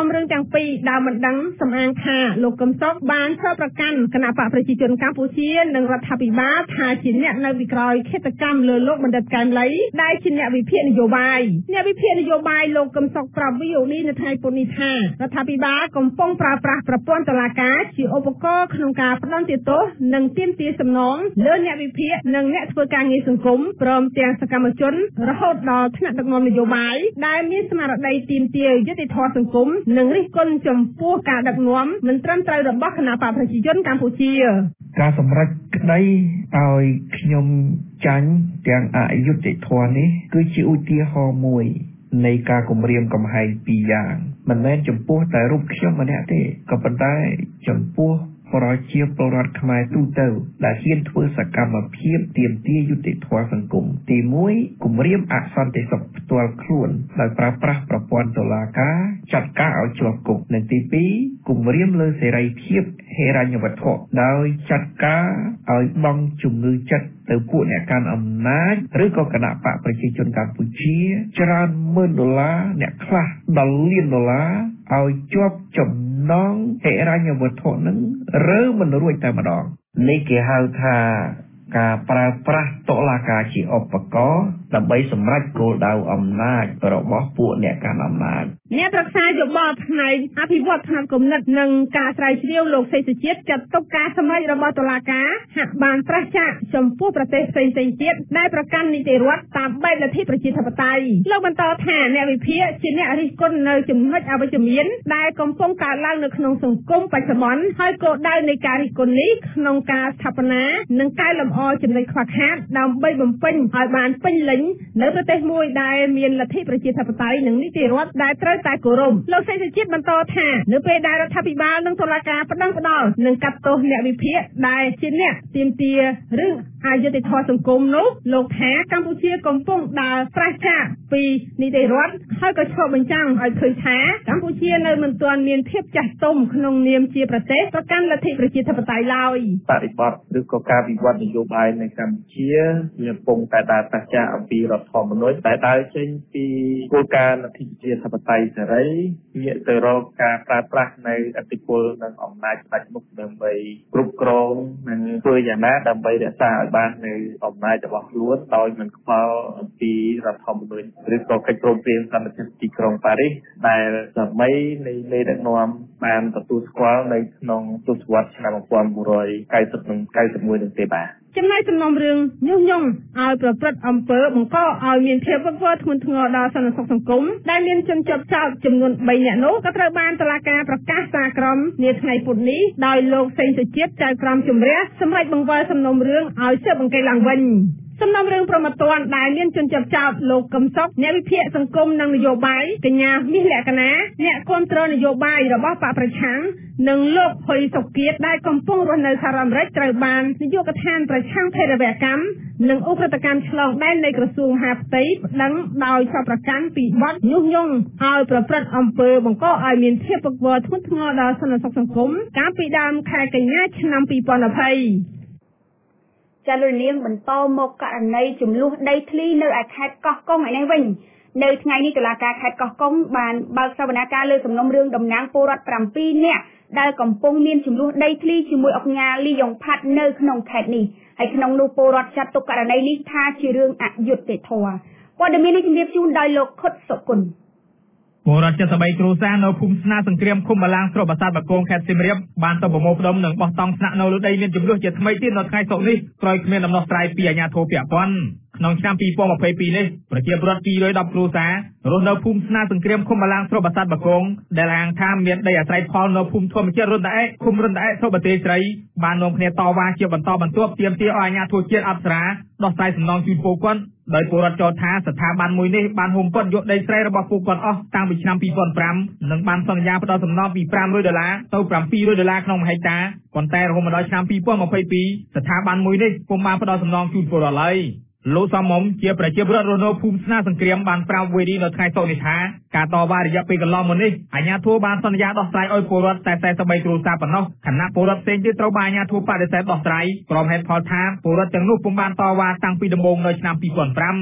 ពីដើមមិនដឹងសំអាងថាលោកកឹមសុខបានចោទប្រកាន់គណៈបកប្រជាជនកម្ពុជានិងរដ្ឋាភិបាលថាជាអ្នកនៅពីក្រោយឃាតកម្មលើលោកបណ្ឌិតកែមលីដែលជាអ្នកវិភាគនយោបាយអ្នកវិភាគនយោបាយលោកកឹមសុខប្រាប់វីអូនេះនៅថ្ងៃពុធនេះថារដ្ឋាភិបាលកំពុងប្រើប្រាស់ប្រព័ន្ធតុលាការជាឧបករណ៍ក្នុងការផ្ដន្ទាទោសនិងទាមទារសំណងលើអ្នកវិភាគនិងអ្នកធ្វើការងារសង្គមព្រមទាំងសកម្មជនរហូតដល់ថ្នាក់ដឹកនាំនយោបាយដែលមានស្មារតីទាមទារយុត្តិធម៌សង្គមនិងរិះគន់ចំពោះការដឹកនាំមិនត្រឹមត្រូវរបស់គណៈបកប្រជាជនកម្ពុជាការសម្រេចក្តីឲ្យខ្ញុំចាញ់ទាំងអយុត្តិធម៌នេះគឺជាឧទាហរណ៍មួយនៃការគំរាមកំហែងពីរយ៉ាងមិនមែនចំពោះតែរូបខ្ញុំម្នាក់ទេក៏ប៉ុន្តែចំពោះប្រជាពលរដ្ឋខ្មែរទូទៅដែលហ៊ានធ្វើសកម្មភាពទាមទារយុត្តិធម៌សង្គមទីមួយគម្រាមអសន្តិសុខផ្ទាល់ខ្លួនដោយប្រើប្រាស់ប្រព័ន្ធតុលាការចាត់ការឲ្យជាប់គុកនិងទីពីរគម្រាមលើសេរីភាពហិរញ្ញវត្ថុដោយចាត់ការឲ្យបង់ជំងឺចិត្តទៅពួកអ្នកកាន់អំណាចឬក៏គណៈបកប្រជាជនកម្ពុជាច្រើនម៉ឺនដុល្លារអ្នកខ្លះដល់លានដុល្លារឲ្យជាប់ចំណងហិរញ្ញវត្ថុនឹងរើមិនរួចតែម្ដងនេះគេហៅថាការប្រើប្រាស់តុលាការជាឧបករណ៍ដើម្បីសម្រេចគោលដៅអំណាចរបស់ពួកអ្នកកាន់អំណាចអ្នកប្រឹក្សាយោបល់ផ្នែកអភិវឌ្ឍផ្នែកគំនិតនិងការស្រាវជ្រាវលោកសេដ្ឋជាតិចាត់ទុកការសម្រេចរបស់តុលាការហាក់បានប្រឆាំងចំពោះប្រទេសផ្សេងៗទៀតដែលប្រកាន់នីតិរដ្ឋតាមបែបលទ្ធិប្រជាធិបតេយ្យលោកបន្តថាអ្នកវិភាគជាអ្នករិះគន់នៅចំណុចអវិជ្ជមានដែលកំពុងកើតឡើងនៅក្នុងសង្គមបច្ចុប្បន្នហើយគោលដៅនៃការរិះគន់នេះក្នុងការស្ថាបនានិងកែលម្អចំណុចខ្វះខាតដើម្បីបំពេញឲ្យបានពេញលេញនៅប្រទេសមួយដែលមានលទ្ធិប្រជាធិបតេយ្យនិងនីតិរដ្ឋដែលត្រូវតែគោរពលោកសេដ្ឋជាតិបន្តថានៅពេលដែលរដ្ឋាភិបាលនិងតុលាការប្តឹងផ្តល់និងកាត់ទោសអ្នកវិភាគដែលជាអ្នកទាមទាររឿងអយុត្តិធម៌សង្គមនោះលោកថាកម្ពុជាកំពុងដើរប្រឆាំងពីនីតិរដ្ឋហើយក៏ឆ្លុះបញ្ចាំងឲ្យឃើញថាកម្ពុជានៅមិនទាន់មានភាពចាស់ទុំក្នុងនាមជាប្រទេសប្រកាន់លទ្ធិប្រជាធិបតេយ្យឡើយបរិបទឬក៏ការវិវត្តនយោបាយនៅកម្ពុជាវាកំពុងតែដើរប្រឆាំងអំពីរដ្ឋធម្មនុញ្ញតែដើរចេញពីគោលការណ៍លទ្ធិប្រជាធិបតេយ្យសេរីងាកទៅរកការប្រើប្រាស់នៅអធិបុលនិងអំណាចផ្ដាច់មុខដើម្បីគ្រប់គ្រងនិងធ្វើយ៉ាងណាដើម្បីរក្សាឲ្យបាននៅអំណាចរបស់ខ្លួនដោយមិនខ្វល់អំពីរដ្ឋធម្មនុញ្ញឬក៏កិច្ចព្រមព្រៀងសន្តិភាពទីក្រុងប៉ារីសដែលសម័យនៃមេដឹកនាំបានទទួលស្គាល់នៅក្នុងទសវត្សរ៍ឆ្នាំmột nghìn chín trăm chín mươiនិង九十មួយនឹងទេបាទចំណែកសំណុំរឿងញុះញង់ឲ្យប្រព្រឹត្តអំពើបង្កឲ្យមានភាពវឹកវរធ្ងន់ធ្ងរដល់សន្តិសុខសង្គមដែលមានជនជាប់ចោទចំនួនបីនាក់នោះក៏ត្រូវបានតុលាការប្រកាសសារក្រមនាថ្ងៃពុធនេះដោយលោកសេងសុជាតិចៅក្រមជម្រះសម្រាប់បង្វិលសំណុំរឿងឲ្យស៊ើបអង្កេតឡើងវិញសំណុំរឿងប្រមត្តនដែលមានជនជាប់ចោទលោកកឹមសុខអ្នកវិភាគសង្គមនិងនយោបាយកញ្ញាមាសលក្ខណាអ្នកគាំទ្រនយោបាយរបស់បកប្រឆាំងនិងលោកហ៊ុយសុគៀតដែលកំពុងរស់នៅសហរដ្ឋអាមេរិកត្រូវបាននាយកដ្ឋានប្រឆាំងភេរវកម្មនិងឧក្រិដ្ឋកម្មឆ្លងដែននៃក្រសួងមហាផ្ទៃប្តឹងដោយចោទប្រកាន់ពីបទញុះញង់ឲ្យប្រព្រឹត្តអំពើបង្កឲ្យមានភាពវឹកវរធ្ងន់ធ្ងរដល់សន្តិសុខសង្គមកាលពីដើមខែកញ្ញាឆ្នាំពីរពាន់ยี่สิบចាលនាងបន្តមកករណីចំនួនដីធ្លីនៅឯខេត្តកោះកុងឯនេះវិញនៅថ្ងៃនេះតុលាការខេត្តកោះកុងបានបើកសវនកម្មលើសំណុំរឿងតំណាងពលរដ្ឋbảyនាក់ដែលកំពុងមានចំនួនដីធ្លីជាមួយអង្គការលីយ៉ុងផាត់នៅក្នុងខេត្តនេះហើយក្នុងនោះពលរដ្ឋចាត់ទុកករណីនេះថាជារឿងអយុត្តិធម៌ព័ត៌មាននេះជម្រាបជូនដោយលោកខុតសុគន្ធពលរដ្ឋ七十បីគ្រួសារនៅភូមិស្នាសង្គ្រាមឃុំបាឡាងស្រុកបាសាទបាគងខេត្តសៀមរាបបានទៅប្រមូលផ្ដុំនិងបោះតង់ស្នាក់នៅលើដីមានចំនួនជាថ្មីទៀតនៅថ្ងៃសុក្រនេះក្រោយគ្មានដំណោះស្រាយពីអាជ្ញាធរពាក់ព័ន្ធក្នុងឆ្នាំពីរពាន់ยี่สิบពីរនេះប្រជាពលរដ្ឋពីររយដប់គ្រួសាររស់នៅភូមិស្នាសង្គ្រាមឃុំបាឡាងស្រុកបាសាទបាគងដែលអាងថាមានដីអាស្រ័យផលនៅភូមិធម្មជាតិរុនតាអែកឃុំរុនតាអែកស្រុកប្រទេសស្រីបាននាំគ្នាតវ៉ាជាបន្តបន្ទាប់ទាមទារឲ្យអាជ្ញាធរជាតិអប្សរាដោះស្រាយសំណងជូនពលរដ្ឋដោយពលរដ្ឋចោទថាស្ថាប័នមួយនេះបានហុំព័ទ្ធយកដីស្រែរបស់ពលរដ្ឋអស់តាំងពីឆ្នាំពីរពាន់ប្រាំនិងបានសន្យាផ្ដល់សំណងពីប្រាំរយដុល្លារទៅប្រាំពីររយដុល្លារក្នុងមួយហិកតាប៉ុន្តែរហូតមកដល់ឆ្នាំពីរពាន់ยี่สิบពីរស្ថាប័នមួយនេះពុំបានផ្ដល់សំណងជូនពលរដ្ឋឡើយលោកសំមុំជាប្រជាពលរដ្ឋរស់នៅភូមិស្នាសង្គ្រាមបានប្រាប់វេរីនៅថ្ងៃសុក្រនេះថាការតវ៉ារយៈពេលកន្លងមកនេះអាជ្ញាធរបានសន្យាដោះស្រាយឲ្យពលរដ្ឋតែสี่สิบបីគ្រួសារប៉ុណ្ណោះខណៈពលរដ្ឋផ្សេងទៀតត្រូវបានអាជ្ញាធរបដិសេធដោះស្រាយក្រុមហេតុផលថាពលរដ្ឋទាំងនោះពុំបានតវ៉ាតាំងពីដំបូងនៅឆ្នាំពីរពាន់ប្រាំ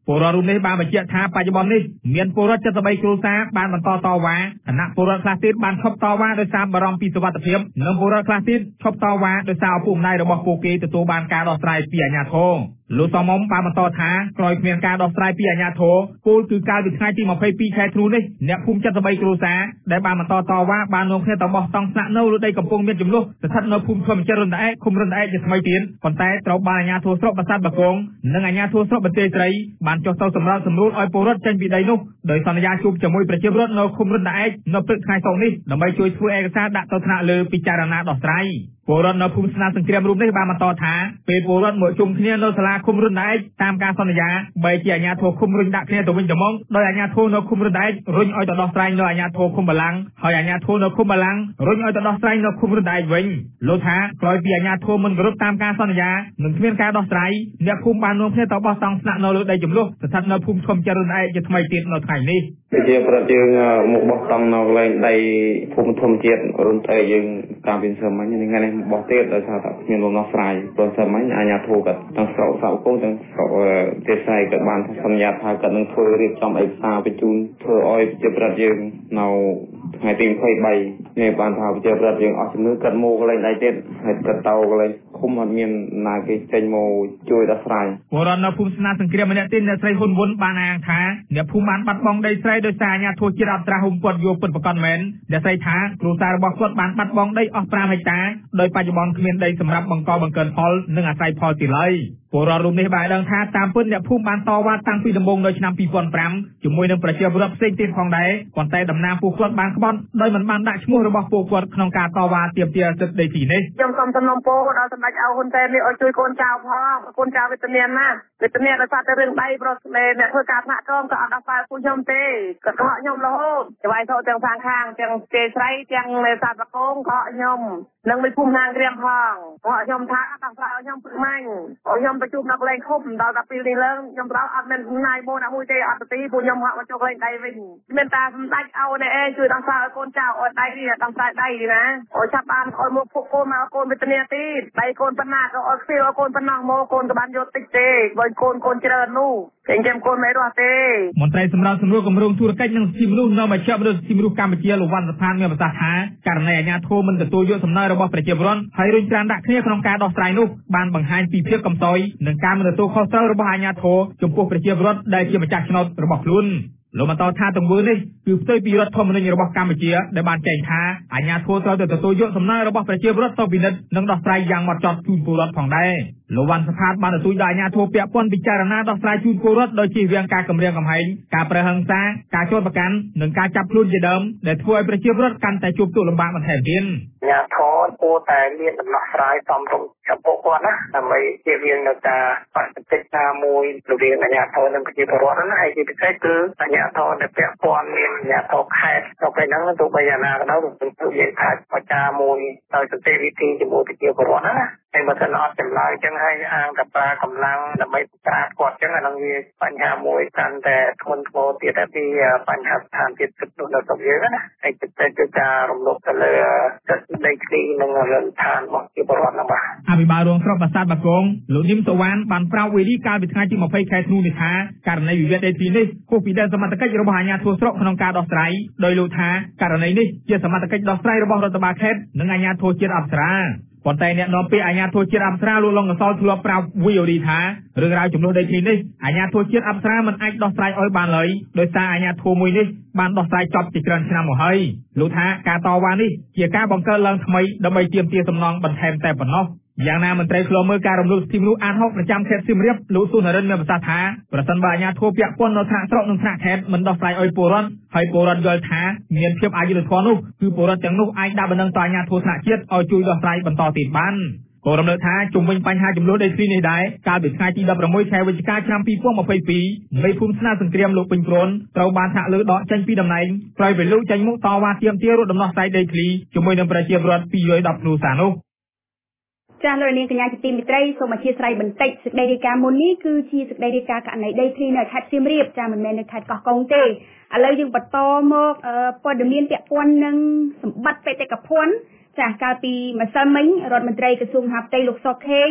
ពលរដ្ឋរូបនេះបានបញ្ជាក់ថាបច្ចុប្បន្ននេះមានពលរដ្ឋចិត្តបីគ្រួសារបានបន្តតវ៉ាគណៈពលរដ្ឋខ្លះទៀតបានឈប់តវ៉ាដោយសារបារម្ភពីសុវត្ថិភាពនិងពលរដ្ឋខ្លះទៀតឈប់តវ៉ាដោយសារឪពុកម្ដាយរបស់ពួកគេទទួលបានការដោះស្រាយពីអាជ្ញាធរលោកសំមុំបានបន្តថាក្រោយគ្មានការដោះស្រាយពីអាជ្ញាធរគោលគឺកាលពីថ្ងៃទីម្ភៃពីរខែធ្នូនេះអ្នកភូមិចិត្តបីគ្រួសារដែលបានបន្តតវ៉ាបាននាំគ្នាទៅបោះតង់ស្នាក់នៅលើដីកំពុងមានចំនួនស្ថិតនៅភូមិធម្មជាតិរុនត្អែកឃុំរុនត្អែកជាថ្មីទៀតប៉ុន្តែត្រូវបានអាជ្ញាធរស្រុកប្រាសាទបាគងនិងអាជ្ញាធរស្រុកបន្ទាយស្រីបានចុះទៅសម្រាប់សម្រួលឲ្យពលរដ្ឋចេញពីដីនោះដោយសន្យាជួបជាមួយប្រជាពលរដ្ឋនៅឃុំរុនត្អែកនៅព្រឹកថ្ងៃសុក្រនេះដើម្បីជួយធ្វើឯកសារដាក់ទៅថ្នាក់លើពិចារណាដោះស្រាយពលរដ្ឋនៅភូមិស្នាសង្គ្រាមរូបនេះបានបន្តថាពេលពលរដ្ឋមកជុំគ្នានៅសាលាឃុំរុនត្អែកតាមការសន្យាបីជាអាជ្ញាធរឃុំរុញដាក់គ្នាទៅវិញទៅមកដោយអាជ្ញាធរនៅឃុំរុនត្អែករុញឲ្យទៅដោះស្រាយនៅអាជ្ញាធរឃុំបលាំងហើយអាជ្ញាធរនៅឃុំបលាំងរុញឲ្យទៅដោះស្រាយនៅឃុំរុនត្អែកវិញលោកថាក្រោយពីអាជ្ញាធរមិនគោរពតាមការសន្យានិងគ្មានការដោះស្រាយអ្នកភូមិបាននាំគ្នាទៅបោះតង់ស្នាក់នៅលើដីជម្លោះស្ថិតនៅភូមិធម្មជាតិរុនត្អែកជាថ្មីទៀតនៅថ្ងៃនេះជាប្រតិយើងមកបោះតង់នៅកន្លែងដីភូមិធម្មជាតិរុនត្អែកយើងការពិនសមាញ់ថ្ងៃនេះបោះទៀតដោយសារតែគ្មានលំដោះស្រាយព្រោះសមាញ់អាជ្ញាធរគាត់ទាំងស្រុកសៅគងទាំងស្រុកទេស័យគាត់បានសន្យាថាគាត់នឹងធ្វើរៀបចំឯកសារបញ្ជូនធ្វើឲ្យប្រជាប្រដ្ឋយើងនៅថ្ងៃទីម្ភៃបីនេះបានថាប្រជាប្រដ្ឋយើងអស់ជំនឿគាត់មកកន្លែងដីទៀតហើយគាត់ទៅកន្លែងឃុំអត់មានណាគេចេញមកជួយដោះស្រាយពលរដ្ឋនៅភូមិស្នាសង្គ្រាមម្នាក់ទៀតអ្នកស្រីហ៊ុនវុនបានអាងថាអ្នកភូមិបានបាត់បង់ដីស្រែដោយសារអាជ្ញាធរជាតិអន្តរហុំគាត់យកពិតប្រកបមែនអ្នកស្រីថាគ្រួសាររបស់គាត់បានបាត់បង់ដីអស់5ហិកតាដោយបច្ចុប្បន្នគ្មានដីសម្រាប់បង្កបង្កើនផលនិងអាស្រ័យផលទីឡើយពលរដ្ឋរូបនេះបានដឹងថាតាមពិតអ្នកភូមិបានតវ៉ាតាំងពីដំបូងនៅឆ្នាំពីរពាន់ប្រាំជាមួយនឹងប្រជាពលរដ្ឋផ្សេងទៀតផងដែរប៉ុន្តែតំណាងពួកគាត់បានក្បត់ដោយមិនបានដាក់ឈ្មោះរបស់ពួកគាត់ក្នុងការតវ៉ាទាមទារសិទ្ធិដីធ្លីនេះខ្ញុំសូមសំណូមពរដល់សម្ដេចអ៊ុហ៊ុនសែននេះឲ្យជួយកូនចៅផងកូនចៅវេទនាណាវេទនាដោយសារតែរឿងដីប្រុសស្លេអ្នកធ្វើការថ្នាក់ក្រមក៏អត់ដោះស្រាយពួកខ្ញុំទេគាត់កុហកខ្ញុំរហូតចវាយសោទាំងខាងខាងទាំងជេស្រីទាំងនេសាទបកងកុហកខ្ញុំនិងវិភូមិណាងក្រៀមផងកុហកខ្ញុំថាអត់ដោះស្រាយឲ្យខ្ញុំព្រឹកម៉ាញ់ឲ្យខ្ញុំទៅជួបនៅកន្លែងឃុំដល់តែពេលនេះឡើងខ្ញុំប្រោអត់មានណាយមួយណាមួយទេអត់ទីពួកខ្ញុំហាក់មកចូលកន្លែងដីវិញមានតាសម្ដេចឲ្យនេះឯងជួយដោះស្រាយឲ្យកូនចៅឲ្យដីនេះដោះស្រាយដីណាឲ្យចាប់បានឲ្យមកពួកកូនមកកូនវេទនាទៀតដីកូនប៉ុណ្ណាក៏ឲ្យខ្ជិលឲ្យកូនប៉ុណ្ណោះមកកូនក៏បានយកតិចទេបើកូនកូនច្រើននោះពេញចាំកូនមិនរស់ទេមន្ត្រីសម្រាប់សម្រួលគម្រោងធុរកិច្ចនិងសិទ្ធិមនុស្សនៅមជ្ឈមណ្ឌលសិទ្ធិមនុស្សកម្ពុជាលោកវ៉ាន់សុផានមានប្រសាសន៍ថាករណីអាជ្ញាធរមិនទទួលយកសំណើរបស់ប្រជាពលរដ្ឋហើយរុញច្រានដាក់គ្នាក្នុងការដោះស្រាយនោះបានបង្ហាញពីភាពកំសោយនិងការមិនទទួលខុសត្រូវរបស់អាជ្ញាធរចំពោះប្រជាពលរដ្ឋដែលជាម្ចាស់ឆ្នោតរបស់ខ្លួនលោកបន្តថាទង្វើនេះគឺផ្ទុយពីរដ្ឋធម្មនុញ្ញរបស់កម្ពុជាដែលបានចែងថាអាជ្ញាធរត្រូវតែទទួលយកសំណើរបស់ប្រជាពលរដ្ឋទៅពិនិត្យនិងដោះស្រាយយ៉ាងម៉ត់ចត់ជូនពលរដ្ឋផងដែរលោកវ៉ាន់សុផាតបានទទូចដល់អាជ្ញាធរពាក់ព័ន្ធពិចារណាដោះស្រាយជូនពលរដ្ឋដោយជៀសវាងការគំរាមកំហែងការប្រើហិង្សាការចោទប្រកាន់និងការចាប់ខ្លួនជាដើមដែលធ្វើឲ្យប្រជាពលរដ្ឋកាន់តែជួបទុក្ខលំបាកបន្ថែមទៀតអាជ្ញាធរគួរតែមានដំណោះស្រាយសមរម្យចំពោះគាត់ណាដើម្បីជៀសវាងនៅការបច្ចេកទេសណាមួយរវាងអាជ្ញាធរនិងប្រជាពលរដ្ឋណាហើយជាពិសេសគឺអាជ្ញាធរដែលពាក់ព័ន្ធមានអាជ្ញាធរខេត្តទៅពេលហ្នឹងទោះបីយ៉ាងណាក៏ដោយគឺមានថាបច្ចាមួយដោយសន្តិវិធីជាមួយប្រជាពលរដ្ឋណាហើយបើមិនអត់ចម្លើយចឹងហើយអាងតែប្រើកម្លាំងដើម្បីប្រាប់គាត់ចឹងអានឹងវាបញ្ហាមួយកាន់តែធ្ងន់ធ្ងរទៀតតែពីបញ្ហាស្ថានភាពទឹកនោះនៅក្នុងយើងណាហើយទៅទៅការរំលោភទៅលើសិទ្ធិដីធ្លីនិងរដ្ឋឋានរបស់ប្រជាពលរដ្ឋណាបាទអភិបាលរងស្រុកប្រាសាទបាគងលោកនីមសវ៉ានបានប្រាប់វេលាកាលពីថ្ងៃទីម្ភៃខែធ្នូនេះថាករណីវិវាទដីធ្លីនេះគូពីដែនសមត្ថកិច្ចរបស់អាជ្ញាធរស្រុកក្នុងការដោះស្រាយដោយលោកថាករណីនេះជាសមត្ថកិច្ចដោះស្រាយរបស់រដ្ឋបាលខេត្តនិងអាជ្ញាធរជាតិអប្សរាប៉ុន្តែអ្នកនាំពាក្យអាជ្ញាធរជាតិអប្សរាលោកលងកសលធ្លាប់ប្រាប់វីអូឌីថារឿងរ៉ាវចំនួនដីធ្លីនេះអាជ្ញាធរជាតិអប្សរាមិនអាចដោះស្រាយឲ្យបានឡើយដោយសារអាជ្ញាធរមួយនេះបានដោះស្រាយចប់ជាច្រើនឆ្នាំមកហើយលោកថាការតវ៉ានេះជាការបង្កើតឡើងថ្មីដើម្បីទាមទារសំណងបន្ថែមតែប៉ុណ្ណោះយ៉ាងណាមន្ត្រីឃ្លាំមើលការរំលោភសិទ្ធិមនុស្សអានហុកប្រចាំខេត្តសៀមរាបលោកសុនរិនមានប្រសាសន៍ថាប្រសិនបើអាជ្ញាធរពាក់ព័ន្ធនៅថ្នាក់ស្រុកនិងថ្នាក់ខេត្តមិនដោះស្រាយឲ្យពលរដ្ឋហើយពលរដ្ឋយល់ថាមានភាពអយុត្តិធម៌នោះគឺពលរដ្ឋទាំងនោះអាចដាក់បណ្ដឹងទៅអាជ្ញាធរថ្នាក់ជាតិឲ្យជួយដោះស្រាយបន្តទៀតបានក៏រំលឹកថាជុំវិញបញ្ហាចំនួនដីធ្លីនេះដែរកាលពីថ្ងៃទីដប់ប្រាំមួយខែវិច្ឆិកាឆ្នាំពីរពាន់ម្ភៃពីរមេភូមិស្នាសង្គ្រាមលោកពេញព្រួនត្រូវបានហាក់លើដកចេញពីតំណែងក្រោយពេលលោកចេញមុខតវ៉ាទាមទាររកដំណោះស្រាយដីធ្លីជាមួយនឹងប្រជាពលរដ្ឋពីររយដប់គ្រួសារនោះចាស់លោកនាងកញ្ញាជាទីមេត្រីសូមអធិស្ឋានបន្តិចសេចក្តីរាយការណ៍មុននេះគឺជាសេចក្តីរាយការណ៍ករណីដីធ្លីនៅខេត្តសៀមរាបចាមិនមែននៅខេត្តកោះកុងទេឥឡូវយើងបន្តមកព័ត៌មានពាក់ព័ន្ធនឹងសម្បត្តិបេតិកភណ្ឌចាកាលពីម្សិលមិញរដ្ឋមន្ត្រីក្រសួងមហាផ្ទៃលោកសុកខេង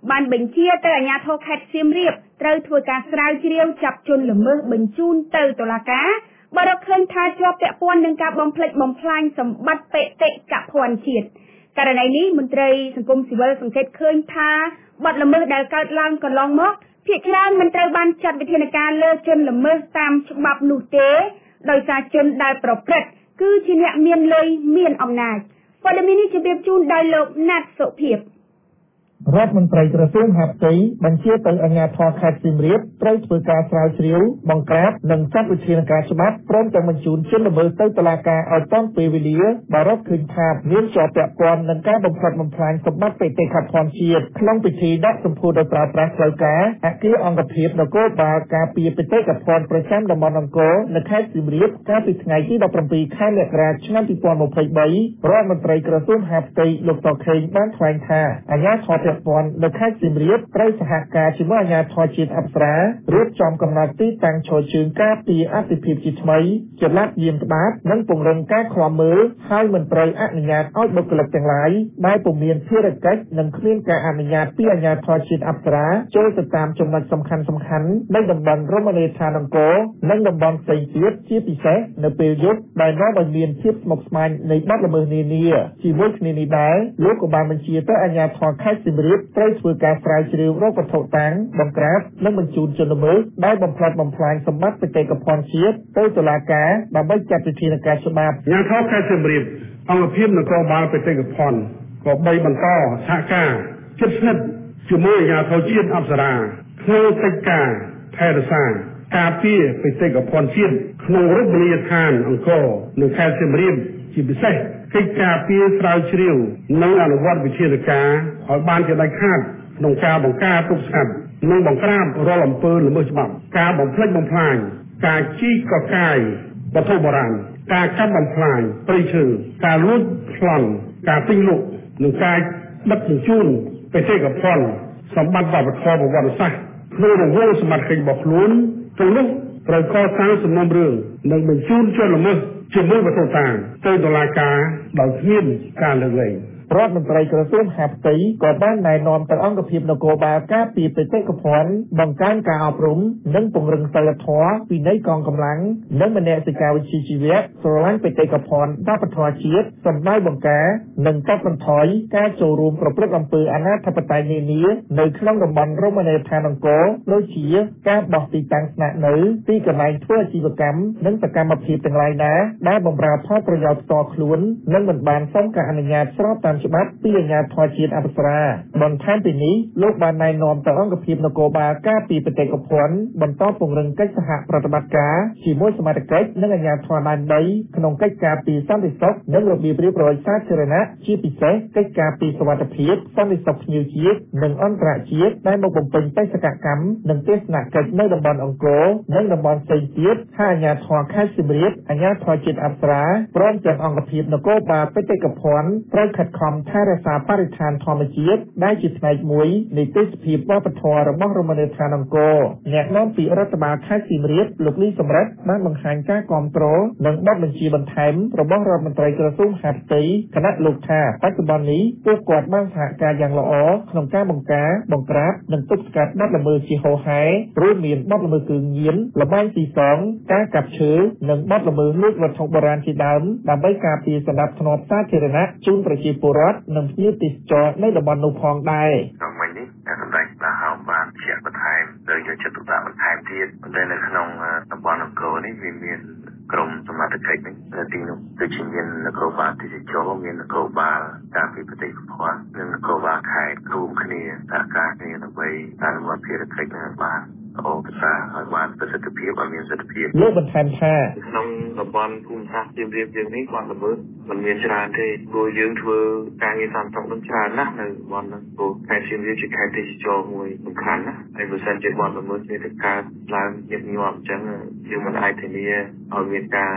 បានបញ្ជាទៅអាជ្ញាធរខេត្តសៀមរាបត្រូវធ្វើការស្រាវជ្រាវចាប់ជនល្មើសបញ្ជូនទៅតុលាការបើរកឃើញថាជាប់ពាក់ព័ន្ធនឹងការបំផ្លិចបំផ្លាញសម្បត្តិបេតិកភណ្ឌជាតិករណីនេះមន្ត្រីសង្គមស៊ីវិលសង្កេតឃើញថាបទល្មើសដែលកើតឡើងកន្លងមកភាគច្រើនមិនត្រូវបានចាត់វិធានការលើជនល្មើសតាមច្បាប់នោះទេដោយសារជនដែលប្រព្រឹត្តគឺជាអ្នកមានលុយមានអំណាចព័ត៌មាននេះជម្រាបជូនដោយលោកណាត់សុភាពរដ្ឋមន្ត្រីក្រសួងហាផ្ទៃបញ្ជាទៅអាជ្ញាធរខេត្តសៀមរាបត្រូវធ្វើការស្រាវជ្រាវបង្ក្រាបនិងចាត់វិធានការច្បាប់ព្រមទាំងបញ្ជូនជនល្មើសទៅតុលាការឲ្យទាន់ពេលវេលាបើរកឃើញថាមានជាប់ពាក់ព័ន្ធនឹងការបំផ្លិចបំផ្លាញសម្បត្តិបេតិកភណ្ឌជាតិក្នុងពិធីដាក់សម្ពោធដោយប្រើប្រាស់ផ្លូវការអគារអង្គភាពនគរបាលការពារបេតិកភណ្ឌប្រចាំតំបន់អង្គរនៅខេត្តសៀមរាបកាលពីថ្ងៃទីដប់ប្រាំពីរខែមករាឆ្នាំពីរពាន់ម្ភៃបីរដ្ឋមន្ត្រីក្រសួងហាផ្ទៃលោកតខេងបានថ្លែងថាអាជ្ញាធរពាក់ព័ន្ធនៅខេត្តសៀមរាបត្រូវសហការជាមួយអាជ្ញាធរជាតិអប្សរារៀបចំកំណត់ទីតាំងឈរជើងការពារអតិភិបជាថ្មីចល័តយាមក្បាតនិងពង្រឹងការឃ្លាំមើលហើយមិនត្រូវអនុញ្ញាតឲ្យបុគ្គលិកទាំងឡាយដែលពុំមានភារកិច្ចនិងគ្មានការអនុញ្ញាតពីអាជ្ញាធរជាតិអប្សរាចូលទៅតាមចំណុចសំខាន់សំខាន់នៃតំបន់រមណីយដ្ឋានអង្គរនិងតំបន់ផ្សេងទៀតជាពិសេសនៅពេលយប់ដែលនាំឲ្យមានភាពស្មុគស្មាញនៃបទល្មើសនានាជាមួយគ្នានេះដែរលោកក៏បានបញ្ជាទៅអាជ្ញាធរខេត្តសៀមរាបត្រូវធ្វើការស្រាវជ្រាវរកវត្ថុតាំងបង្ក្រាបនិងបញ្ជូនជនល្មើសដែលបំផ្លិចបំផ្លាញសម្បត្តិបេតិកភណ្ឌជាតិទៅតុលាការដើម្បីចាត់វិធានការច្បាប់អាជ្ញាធរខេត្តសៀមរាបអង្គភាពនគរបាលបេតិកភណ្ឌក៏បីបន្តសហការជិតស្និទ្ធជាមួយអាជ្ញាធរជាតិអប្សរាក្នុងកិច្ចការថែរក្សាការពារបេតិកភណ្ឌជាតិក្នុងរមណីយដ្ឋានអង្គរនៅខេត្តសៀមរាបជាពិសេសកិច្ចការពារស្រាវជ្រាវនិងអនុវត្តវិធានការឲ្យបានជាដាច់ខាតក្នុងការបង្ការទប់ស្កាត់និងបង្ក្រាបរាល់អំពើល្មើសច្បាប់ការបំផ្លិចបំផ្លាញការជីកកកាយវត្ថុបុរាណការកាប់បំផ្លាញព្រៃឈើការលួចប្លន់ការទិញលក់និងការដឹកជញ្ជូនបេតិកភណ្ឌសម្បត្តិវប្បធម៌ប្រវត្តិសាស្ត្រក្នុងរង្វង់សមត្ថកិច្ចរបស់ខ្លួនទាំងនោះត្រូវកសាងសំណុំរឿងនិងបញ្ជូនជនល្មើសជាមួយវត្ថុតាងទៅតុលាការដោយគ្មានការលើកលែងរដ្ឋមន្ត្រីក្រសួងហាផ្ទៃក៏បានណែនាំទៅអង្គភាពនគរបាលការពារបេតិកភណ្ឌបង្កើនការអប់រំនិងពង្រឹងសីលធម៌វិន័យកងកម្លាំងនិងមនសិការវិជ្ជាជីវៈស្រឡាញ់បេតិកភណ្ឌវប្បធម៌ជាតិសម្ដៅបង្ការនិងកាត់បន្ថយការចូលរួមប្រព្រឹត្តអំពើអនាធិបតេយ្យនានានៅក្នុងតំបន់រមណីយដ្ឋានអង្គរដូចជាការបោះទីតាំងស្នាក់នៅទីកន្លែងធ្វើអាជីវកម្មនិងសកម្មភាពទាំងឡាយណាដែលបម្រើផលប្រយោជន៍ផ្ទាល់ខ្លួននិងមិនបានសុំការអនុញ្ញាតស្របតាមច្បាប់ពីអាជ្ញាធរជាតិអប្សរាបន្ថែមពីនេះលោកបានណែនាំទៅអង្គភាពនគរបាលការពារបេតិកភណ្ឌបន្តពង្រឹងកិច្ចសហប្រតិបត្តិការជាមួយសមាជិកនិងអាជ្ញាធរដែនដីក្នុងកិច្ចការពីសន្តិសុខនិងរបៀបរៀបរយសាធារណៈជាពិសេសកិច្ចការពីសុវត្ថិភាពសន្តិសុខភ្ញៀវជាតិនិងអន្តរជាតិដែលមកបំពេញបេសកកម្មនិងទស្សនកិច្ចនៅតំបន់អង្គរនិងតំបន់ផ្សេងទៀតហើយអាជ្ញាធរខេត្តសៀមរាបអាជ្ញាធរជាតិអប្សរាព្រមទាំងអង្គភាពនគរបាលបេតិកភណ្ឌត្រូវខិតខំថែរក្សាបរិស្ថានធម្មជាតិដែលជាផ្នែកមួយនៃទេសភាពវប្បធម៌របស់រមណីយដ្ឋានអង្គរអ្នកនាំពាក្យរដ្ឋបាលខេត្តសៀមរាបលោកលីសំរិទ្ធបានបង្ហាញការគាំទ្រនិងបទបញ្ជាបន្ថែមរបស់រដ្ឋមន្ត្រីក្រសួងហាផ្ទៃគណៈលោកថាបច្ចុប្បន្ននេះពួកគាត់បានសហការយ៉ាងល្អក្នុងការបង្ការបង្ក្រាបនិងទប់ស្កាត់បទល្មើសជាហូរហែរួមមានបទល្មើសគ្រឿងញៀនល្បែងស៊ីសងការកាប់ឈើនិងបទល្មើសលួចវត្ថុបុរាណជាដើមដើម្បីការពារសណ្ដាប់ធ្នាប់សាធារណៈជូនប្រជាពលរដ្ឋនិងភ្ញៀវទេសចរនៅតំបន់នោះផងដែរក្នុងវិញនេះតែសម្ដេចតាហោបានជាបន្ថែមដោយយកចិត្តទុកដាក់បន្ថែមទៀតតែនៅក្នុងតំបន់អង្គរនេះវាមានក្រមសមត្ថកិច្ចនេះទីនោះដូចជាមាននគរបាលទេសចរមាននគរបាលការពារបេតិកភណ្ឌនិងនគរបាលខេត្តរួមគ្នាសហការគ្នាដើម្បីអនុវត្តភារកិច្ចនេះបានអូភាសាឲ្យបានប្រសិទ្ធភាពឲ្យមានប្រសិទ្ធភាពលោកបន្ថែមថាក្នុងតំបន់ភូមិសាស្ត្រសៀមរាបយើងនេះបានល្មើសមិនមានច្រើនទេព្រោះយើងធ្វើការងារសន្តិសុខនឹងច្រើនណាស់នៅតំបន់ហ្នឹងព្រោះខេត្តសៀមរាបជាខេត្តទេសចរមួយសំខាន់ណាស់ហើយបើសិនជាបានល្មើសមានតែកើតឡើងញឹកញាប់អញ្ចឹងយើងមិនអាចធានាឲ្យមានការ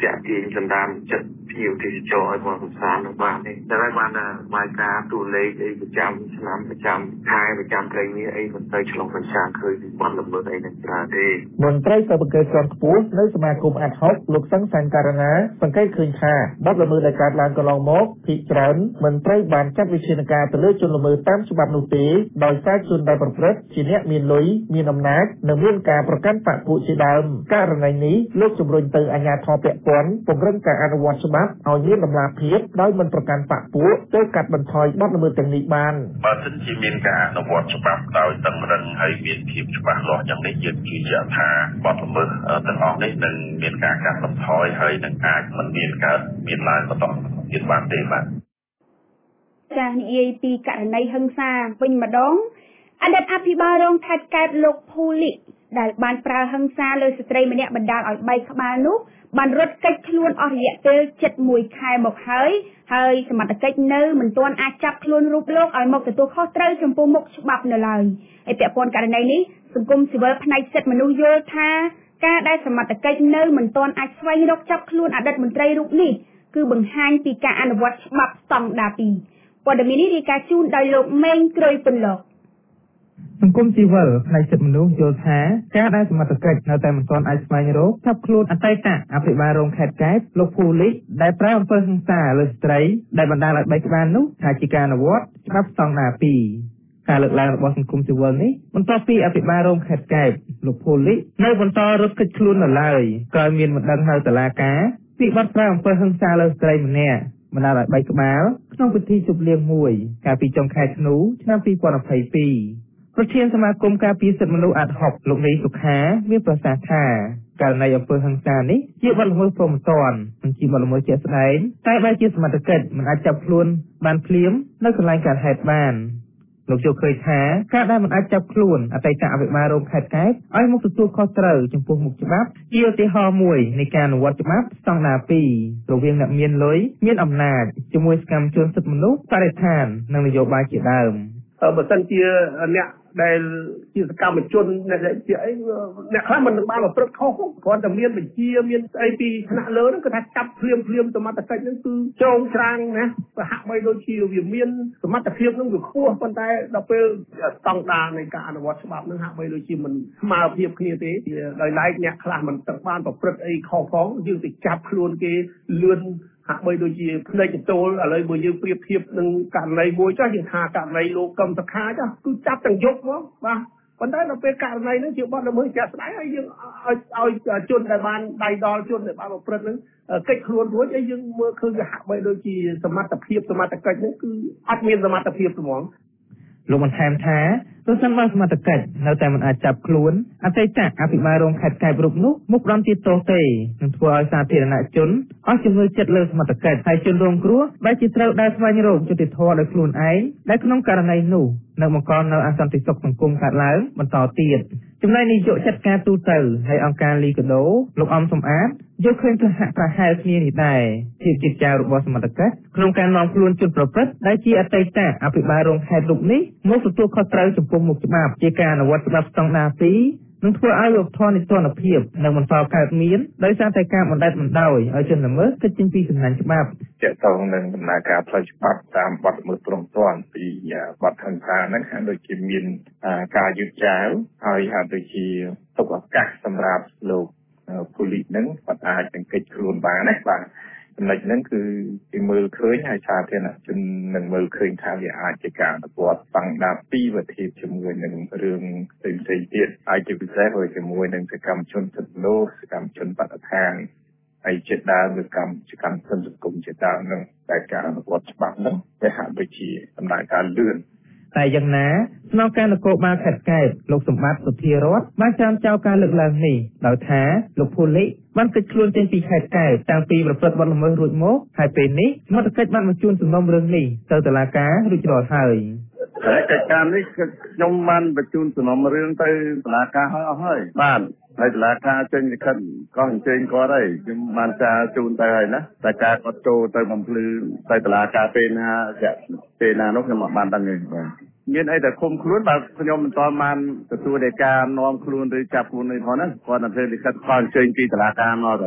តាក់ទាញសម្រាប់ចិត្តភ្ញៀវទេសចរឲ្យមកកំសាន្តនៅបាននេះតែហើយបានបាយការទូលេខអីប្រចាំឆ្នាំប្រចាំខែប្រចាំត្រីនេះអីមិនទៅឆ្លងបញ្ចាំឃើញបនល្មើសអីនឹងច្រើនទេមន្ត្រីសិល្បករជាន់ខ្ពស់នៅសមាគមអាត់ហុកលោកសង្សានករណាសង្កេតឃើញថាបទល្មើសដែលកើតឡើងកន្លងមកភាគច្រើនមិនត្រូវបានចាត់វិធានការទៅលើជនល្មើសតាមច្បាប់នោះទេដោយសារជនដែលប្រព្រឹត្តជាអ្នកមានលុយមានអំណាចនិងមានការប្រកាន់បក្សពួកជាដើមករណីនេះលោកជំរុញទៅអាជ្ញាធរពាក់ព័ន្ធពង្រឹងការអនុវត្តច្បាប់ឲ្យមានតម្លាភាពដោយមិនប្រកាន់បក្សពួកទៅកាត់បន្ថយបទល្មើសទាំងនេះបានបើសិនជាមានការអនុវត្តច្បាប់ដោយតឹងរ៉ឹងហើយមានភាពច្បាស់លាស់យ៉ាងនេះយើងជឿជាក់ថាបទល្មើសទាំងអស់នេះនឹងមានការកាត់បន្ថយហើយនឹងអាចមិនមានកើតមានឡើងបន្តទៀតបានទេបាទចានិយាយពីករណីហិង្សាវិញម្ដងអតីតអភិបាលរងខេត្តកែបលោកភូលីដែលបានប្រើហិង្សាលើស្ត្រីម្នាក់បណ្ដាលឲ្យបែកក្បាលនោះបានរត់គេចខ្លួនអស់រយៈពេលជិតមួយខែមកហើយហើយសមត្ថកិច្ចនៅមិនទាន់អាចចាប់ខ្លួនរូបលោកឲ្យមកទទួលខុសត្រូវចំពោះមុខច្បាប់នៅឡើយហើយពាក់ព័ន្ធករណីនេះសង្គមស៊ីវិលផ្នែកសិទ្ធិមនុស្សយល់ថាការដែលសមត្ថកិច្ចនៅមិនទាន់អាចស្វែងរកចាប់ខ្លួនអតីតមន្ត្រីរូបនេះគឺបង្ហាញពីការអនុវត្តច្បាប់ស្តង់ដារពីរព័ត៌មាននេះរាយការណ៍ជូនដោយលោកម៉េងក្រួយពន្លកសង្គមស៊ីវិលផ្នែកសិទ្ធិមនុស្សយល់ថាការដែលសមត្ថកិច្ចនៅតែមិនទាន់អាចស្វែងរកចាប់ខ្លួនអតីតអភិបាលរងខេត្តកែបលោកភូលីដែលប្រើអំពើហិង្សាលើស្ត្រីដែលបណ្ដាលឲ្យបែកក្បាលនោះថាជាការអនុវត្តច្បាប់ស្តង់ដារពីរការលើកឡើងរបស់សង្គមស៊ីវិលនេះបន្ទាប់ពីអភិបាលរងខេត្តកែបលោកភូលីនៅបន្តរត់គេចខ្លួននៅឡើយក្រោយមានបណ្ដឹងនៅតុលាការពីបទប្រើអំពើហិង្សាលើស្ត្រីម្នាក់បណ្ដាលឲ្យបែកក្បាលក្នុងពិធីជប់លៀងមួយកាលពីចុងខែធ្នូឆ្នាំពីរពាន់ยี่สิบสองប្រធានសមាគមការពារសិទ្ធិមនុស្សអាត់ហុកលោកនីសុខាមានប្រសាសន៍ថាករណីអំពើហិង្សានេះជាបទល្មើសព្រហ្មទណ្ឌនិងជាបទល្មើសជាក់ស្ដែងតែបែរជាសមត្ថកិច្ចមិនអាចចាប់ខ្លួនបានភ្លាមនៅកន្លែងកើតហេតុបានលោកយល់ឃើញថាការដែលមិនអាចចាប់ខ្លួនអតីតអភិបាលរងខេត្តកែបឲ្យមកទទួលខុសត្រូវចំពោះមុខច្បាប់ជាឧទាហរណ៍មួយនៃការអនុវត្តច្បាប់ស្តង់ដារពីររវាងអ្នកមានលុយមានអំណាចជាមួយសកម្មជនសិទ្ធិមនុស្សបរិស្ថាននិងនយោបាយជាដើមបើសិនជាអ្នកដែលជាសកម្មជនអ្នកជាអីអ្នកខ្លះមិនបានប្រព្រឹត្តខុសគ្រាន់តែមានបញ្ជាមានស្អីពីថ្នាក់លើហ្នឹងគឺថាចាប់ភ្លាមភ្លាមសមត្ថកិច្ចហ្នឹងគឺចងច្រាំងណាប្រហាក់បីដូចជាវាមានសមត្ថភាពហ្នឹងវាខ្ពស់ប៉ុន្តែដល់ពេលស្តង់ដារនៃការអនុវត្តច្បាប់ហ្នឹងហាក់បីដូចជាមិនស្មើភាពគ្នាទេដោយឡែកអ្នកខ្លះមិនទាំងបានប្រព្រឹត្តអីខុសផងយើងទៅចាប់ខ្លួនគេលឿនហាក់បីដូចជាភ្នែកកតូលឥឡូវបើយើងប្រៀបធៀបនឹងករណីមួយចុះយើងថាករណីលោកកឹមសុខាចុះគឺចាប់ទាំងយប់មកបាទប៉ុន្តែដល់ពេលករណីហ្នឹងជាបទល្មើសជាក់ស្ដែងហើយយើងឲ្យឲ្យជនដែលបានដៃដល់ជនដែលបានប្រព្រឹត្តហ្នឹងកិច្ចខ្លួនរួចហើយយើងមើលឃើញវាហាក់បីដូចជាសមត្ថភាពសមត្ថកិច្ចហ្នឹងគឺអត់មានសមត្ថភាពហ្មងលោកបានថែមថាប្រសិនបើសមត្ថកិច្ចនៅតែមិនអាចចាប់ខ្លួនអតីតអភិបាលរងខេត្តកែបរូបនោះមុខផ្ដំទៀតទោសទេនឹងធ្វើឲ្យសាធារណជនអស់ជំនឿចិត្តលើសមត្ថកិច្ចហើយជនរងគ្រោះបែរជាត្រូវដើរស្វែងរកយុត្តិធម៌ដោយខ្លួនឯងដែលក្នុងករណីនោះនឹងបង្កនៅអសន្តិសុខសង្គមកើតឡើងបន្តទៀតចំណែកនាយកចាត់ការទូទៅហើយអង្គការលីកាដូលោកអំសំអាតយកឃើញថាហាក់ប្រហែលគ្នានេះដែរភាពជាចៅរបស់សមត្ថកិច្ចក្នុងការនាំខ្លួនជនប្រព្រឹត្តដែលជាអតីតអភិបាលរងខេត្តរូបនេះមកទទួលខុសត្រូវចំពោះមុខច្បាប់ជាការអនុវត្តច្បាប់ស្តង់ដារពីរនឹងធ្វើឲ្យលោកធននីតិរដ្ឋភាពនិងបន្តកើតមានដោយសារតែការបណ្ដេតបណ្ដោយឲ្យជនល្មើសគេចចេញពីសំណាញ់ច្បាប់ជាក់ស្ដែងនឹងដំណើរការផ្លូវច្បាប់តាមបទល្មើសព្រហ្មទណ្ឌពីបទហិង្សាហ្នឹងហាក់ដូចជាមានការយឺតយ៉ាវហើយហាក់ដូចជាទុកឱកាសសម្រាប់លោកពូលីសហ្នឹងគាត់អាចនឹងកិច្ចខ្លួនបានណាបាទចំណុចហ្នឹងគឺគេមើលឃើញហើយសាធារណជននឹងមើលឃើញថាវាអាចជាការអនុវត្តស្តង់ដារពីរវិធីជាមួយនឹងរឿងផ្សេងៗទៀតហើយជាពិសេសហើយជាមួយនឹងសកម្មជនសិទ្ធិមនុស្សសកម្មជនបដិថានហើយជាដើមឬកម្មសកម្មជនសង្គមជាដើមហ្នឹងតែការអនុវត្តច្បាប់ហ្នឹងវាហាក់ដូចជាដំណើរការលឿនតែយ៉ាងណាស្នងការនគរបាលខេត្តកែបលោកសម្បត្តិសុធារតបានចាំចោលការលើកឡើងនេះដោយថាលោកភូលីបានកិច្ចខ្លួនចេញពីខេត្តកែបតាំងពីប្រព្រឹត្តបទល្មើសរួចមកហើយពេលនេះសមត្ថកិច្ចបានបញ្ជូនសំណុំរឿងនេះទៅតុលាការរួចរាល់ហើយតែកិច្ចការនេះខ្ញុំបានបញ្ជូនសំណុំរឿងទៅតុលាការហើយអស់ហើយបាទហើយតុលាការចេញលិខិតក៏អញ្ជើញគាត់ហើយខ្ញុំបានចាជូនទៅហើយណាតែការគាត់ចូលទៅបំភ្លឺទៅតុលាការពេលណាពេលណានោះខ្ញុំអត់បានដឹងទេបាទមានអីតែឃុំខ្លួនបើខ្ញុំមិនទាន់បានទទួលដីកានាំខ្លួនឬចាប់ខ្លួននេះផងហ្នឹងគាត់តែធ្វើលិខិតខលអញ្ជើញពីតុលាការមកទៅ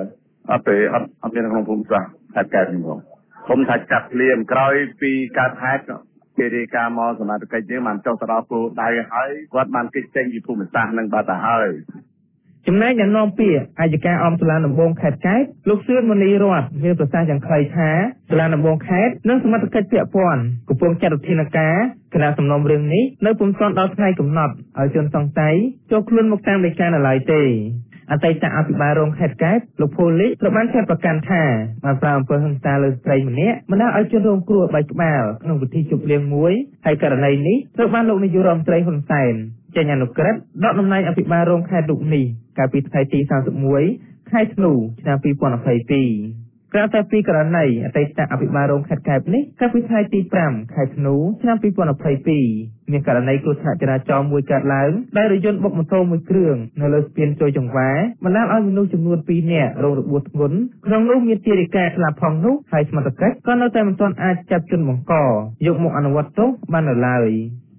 អត់ទេអត់អត់មានក្នុងភូមិសាស្ត្រហេតុកើតនេះបងខ្ញុំថាចាត់លៀមក្រោយពីការហេតុគេរាយការណ៍មកសមាជិកយើងបានចុះទៅដល់គោលដៅហើយគាត់បានគេចចេញពីភូមិសាស្ត្រនឹងបាត់ទៅហើយចំណែកអ្នកនាំពាក្យអัยការអមសាលាដំបងខេត្តកែបលោកសឿនមនីរតន៍មានប្រសាសន៍យ៉ាងខ្លីថាសាលាដំបងខេត្តនិងសមត្ថកិច្ចពាក់ព័ន្ធកំពុងចាត់វិធានការគណៈសំណុំរឿងនេះនៅពុំទាន់ដល់ថ្ងៃកំណត់ឲ្យជនសង្ស័យចូលខ្លួនមកតាមដីកានៅឡើយទេអតីតអភិបាលរងខេត្តកែបលោកភូលីត្រូវបានចាត់ប្រកាន់ថាបានប្រើអំពើហិង្សាលើស្ត្រីម្នាក់បណ្ដាលឲ្យជនរងគ្រោះបែកក្បាលក្នុងពិធីជប់លៀងមួយហើយករណីនេះត្រូវបានលោកនាយករដ្ឋមន្ត្រីហ៊ុនសែនចេញអនុក្រឹត្យដកតំណែងអភិបាលរងខេត្តរូបនេះកាលពីថ្ងៃទីសាមសិបមួយខែធ្នូឆ្នាំពីរពាន់ยี่สิบสองក្រៅតែពីករណីអតីតអភិបាលរងខេត្តកែបនេះកាលពីថ្ងៃទីប្រាំខែធ្នូឆ្នាំពីរពាន់ยี่สิบสองមានករណីគ្រោះថ្នាក់ចរាចរណ៍មួយកើតឡើងដោយរថយន្តបុកម៉ូតូមួយគ្រឿងនៅលើស្ពានចូលចង្វាបណ្ដាលឲ្យមនុស្សចំនួនពីរនាក់រងរបួសធ្ងន់ក្នុងនោះមានទារិកាស្លាប់ផងនោះហើយសមត្ថកិច្ចក៏នៅតែមិនទាន់អាចចាប់ជនបង្កយកមកអនុវត្តទោសបាននៅឡើយ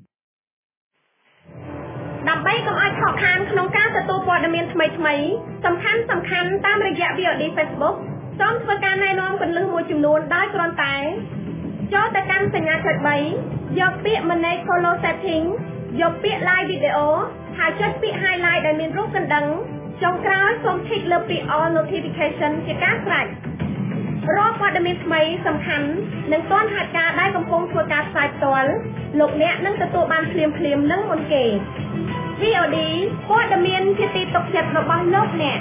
ដើម្បីកុំឲ្យខកខានក្នុងការទទួលព័ត៌មានថ្មីៗសំខាន់សំខាន់តាមរយៈ វី អូ ឌី Facebook សូមធ្វើការណែនាំគន្លឹះមួយចំនួនដោយគ្រាន់តែចូលទៅកាន់សញ្ញាចុចបីយកពាក្យ Manage Follow Setting យកពាក្យ Live Video ហើយចុចពាក្យ Highlight ដែលមានរូបកណ្ដឹងចុងក្រោយសូម Tick លើពាក្យ All Notification ជាការស្រេចរាល់ព័ត៌មានថ្មីសំខាន់និងទាន់ហេតុការណ៍ដែលកំពុងធ្វើការផ្សាយផ្ទាល់លោកអ្នកនឹងទទួលបានភ្លាមៗនិងមុនគេ វី អូ ឌី ព័ត៌មានជាទីទុកចិត្តរបស់លោកអ្នក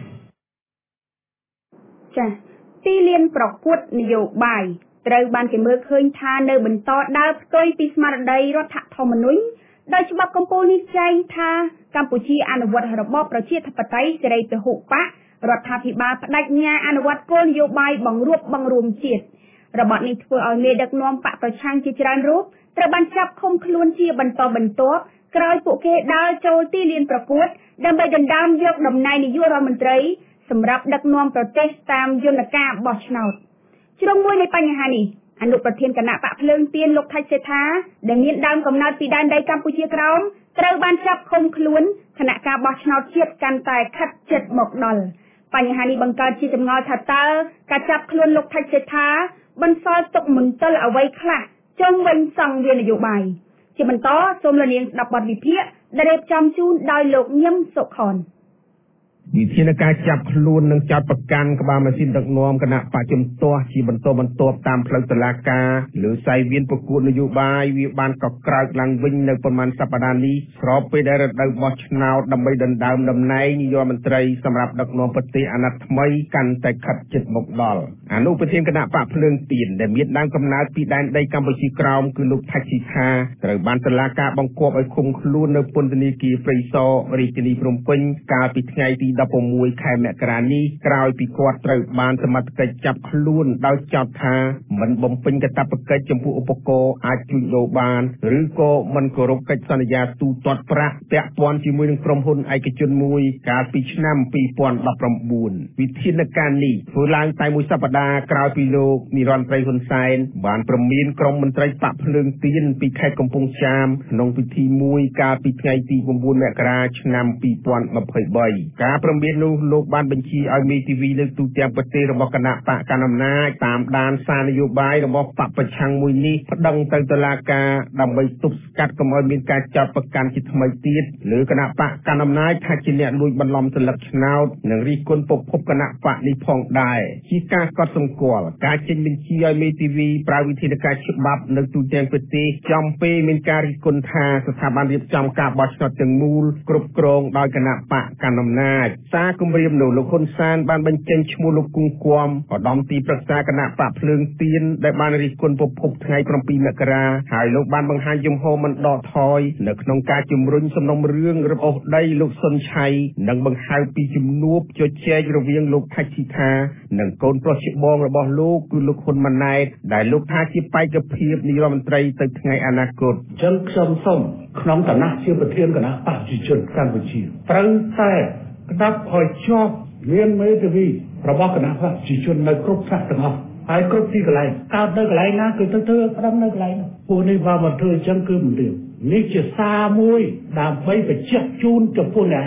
ចា៎ទីលានប្រកួតនយោបាយត្រូវបានគេមើលឃើញថានៅបន្តដើរផ្ទុយពីស្មារតីរដ្ឋធម្មនុញ្ញដោយច្បាប់កម្ពុជានេះចែងថាកម្ពុជាអនុវត្តរបបប្រជាធិបតេយ្យសេរីពហុបករដ្ឋាភិបាលបដិញ្ញាអនុវត្តគោលនយោបាយបង្រួបបង្រួមជាតិរបបនេះធ្វើឲ្យមេដឹកនាំបកប្រឆាំងជាច្រើនរូបត្រូវបានចាប់ឃុំខ្លួនជាបន្តបន្ទាប់ក្រោយពួកគេដើរចូលទីលានប្រកួតដើម្បីដណ្ដើមយកតំណែងនាយករដ្ឋមន្ត្រីសម្រាប់ដឹកនាំប្រទេសតាមយន្តការបោះឆ្នោតជ្រុងមួយនៃបញ្ហានេះអនុប្រធានគណៈបកភ្លើងទៀនលោកថៃសេដ្ឋាដែលមានដើមកំណើតពីដែនដីកម្ពុជាក្រោមត្រូវបានចាប់ឃុំខ្លួនគណៈការបោះឆ្នោតជាតិកាន់តែខិតជិតមកដល់បញ្ហានេះបង្កើតជាចម្ងល់ថាតើការចាប់ខ្លួនលោកថៃសេដ្ឋាបន្សល់ទុកមន្ទិលអ្វីខ្លះជុំវិញសង្វៀននយោបាយជាបន្តសូមលោកនាងស្ដាប់បទវិភាគដែលរៀបចំជូនដោយលោកញឹមសុខនវិធានការចាប់ខ្លួននិងចាត់ប្រកាន់ក្បាលម៉ាស៊ីនដឹកនាំគណៈបច្ចុប្បន្នជាបន្តបន្ទាប់តាមផ្លូវតុលាការលើសាយវៀនប្រកួតនយោបាយវាបានកក្រើកឡើងវិញនៅប្រមាណសប្តាហ៍នេះស្របពេលដែលរដូវបោះឆ្នោតដើម្បីដណ្ដើមតំណែងនាយករដ្ឋមន្ត្រីសម្រាប់ដឹកនាំប្រទេសអាណត្តិថ្មីកាន់តែខិតជិតមកដល់អនុប្រធានគណៈបកភ្លើងទៀនដែលមានដើមកំណើតពីដែនដីកម្ពុជាក្រោមគឺលោកថៃស៊ីថាត្រូវបានតុលាការបង្គាប់ឲ្យឃុំខ្លួននៅពន្ធនាគារព្រៃសររាជធានីភ្នំពេញកាលពីថ្ងៃទីដប់ប្រាំមួយខែមករានេះក្រោយពីគាត់ត្រូវបានសមត្ថកិច្ចចាប់ខ្លួនដោយចោទថាមិនបំពេញកាតព្វកិច្ចចំពោះឧបករណ៍អាចជួញដូរបានឬក៏មិនគោរពកិច្ចសន្យាទូទាត់ប្រាក់ពាក់ព័ន្ធជាមួយនឹងក្រុមហ៊ុនឯកជនមួយកាលពីឆ្នាំពីរពាន់ដប់ប្រាំបួនវិធានការនេះធ្វើឡើងតែមួយសប្តាហ៍ក្រោយពីលោកនាយរដ្ឋមន្ត្រីហ៊ុនសែនបានប្រមានក្រុមមន្ត្រីបកភ្លើងទៀនពីខេត្តកំពង់ចាមក្នុងពិធីមួយកាលពីថ្ងៃទី៩មករាឆ្នាំពីរពាន់ยี่สิบสามការប្រមាននោះលោកបានបញ្ជាឲ្យមេធាវីលើទូទាំងប្រទេសរបស់គណៈបកកណ្ដាលអំណាចតាមដានសារនយោបាយរបស់បកប្រឆាំងមួយនេះប្តឹងទៅតុលាការដើម្បីទប់ស្កាត់កុំឲ្យមានការចាប់ប្រកាន់ជាថ្មីទៀតលើគណៈបកកណ្ដាលអំណាចថាជាអ្នកលួចបន្លំសន្លឹកឆ្នោតនិងរិះគន់ប្រភពគណៈបកនេះផងដែរជាការកត់សម្គាល់ការចេញបញ្ជាឲ្យមេធាវីប្រើវិធានការច្បាប់នៅទូទាំងប្រទេសចំពេលមានការរិះគន់ថាស្ថាប័នរៀបចំការបោះឆ្នោតទាំងមូលគ្រប់គ្រងដោយគណៈបកកណ្ដាលអំណាចសារគម្រាមនោះលោកហ៊ុនសែនបានបញ្ចេញឈ្មោះលោកគង់គួមឧត្តមទីប្រឹក្សាគណៈបកភ្លើងទៀនដែលបានរិះគន់ប្រភពថ្ងៃប្រាំពីរមករាហើយលោកបានបង្ហាញជំហរមិនដកថយនៅក្នុងការជំរុញសំណុំរឿងរឹបអូសដីលោកសុនឆៃនិងបង្ហើបពីជំនួបជជែករវាងលោកថៃស៊ីថានិងកូនប្រុសច្បងរបស់លោកគឺលោកហ៊ុនម៉ាណែតដែលលោកថាជាបេក្ខភាពនាយករដ្ឋមន្ត្រីទៅថ្ងៃអនាគតចឹងខ្ញុំសូមក្នុងឋានៈជាប្រធានគណៈបកប្រជាជនកម្ពុជាត្រូវតែក្តាប់ឲ្យជាប់មានមេធាវីរបស់គណៈបកប្រជាជននៅគ្រប់ថ្នាក់ទាំងអស់ហើយគ្រប់ទីកន្លែងកើតនៅកន្លែងណាគឺទៅធ្វើផ្ដំនៅកន្លែងនោះពួកនេះបើមិនធ្វើអញ្ចឹងគឺមិនរៀបនេះជាសារមួយដើម្បីបញ្ជាក់ជូនចំពោះអ្នកឯង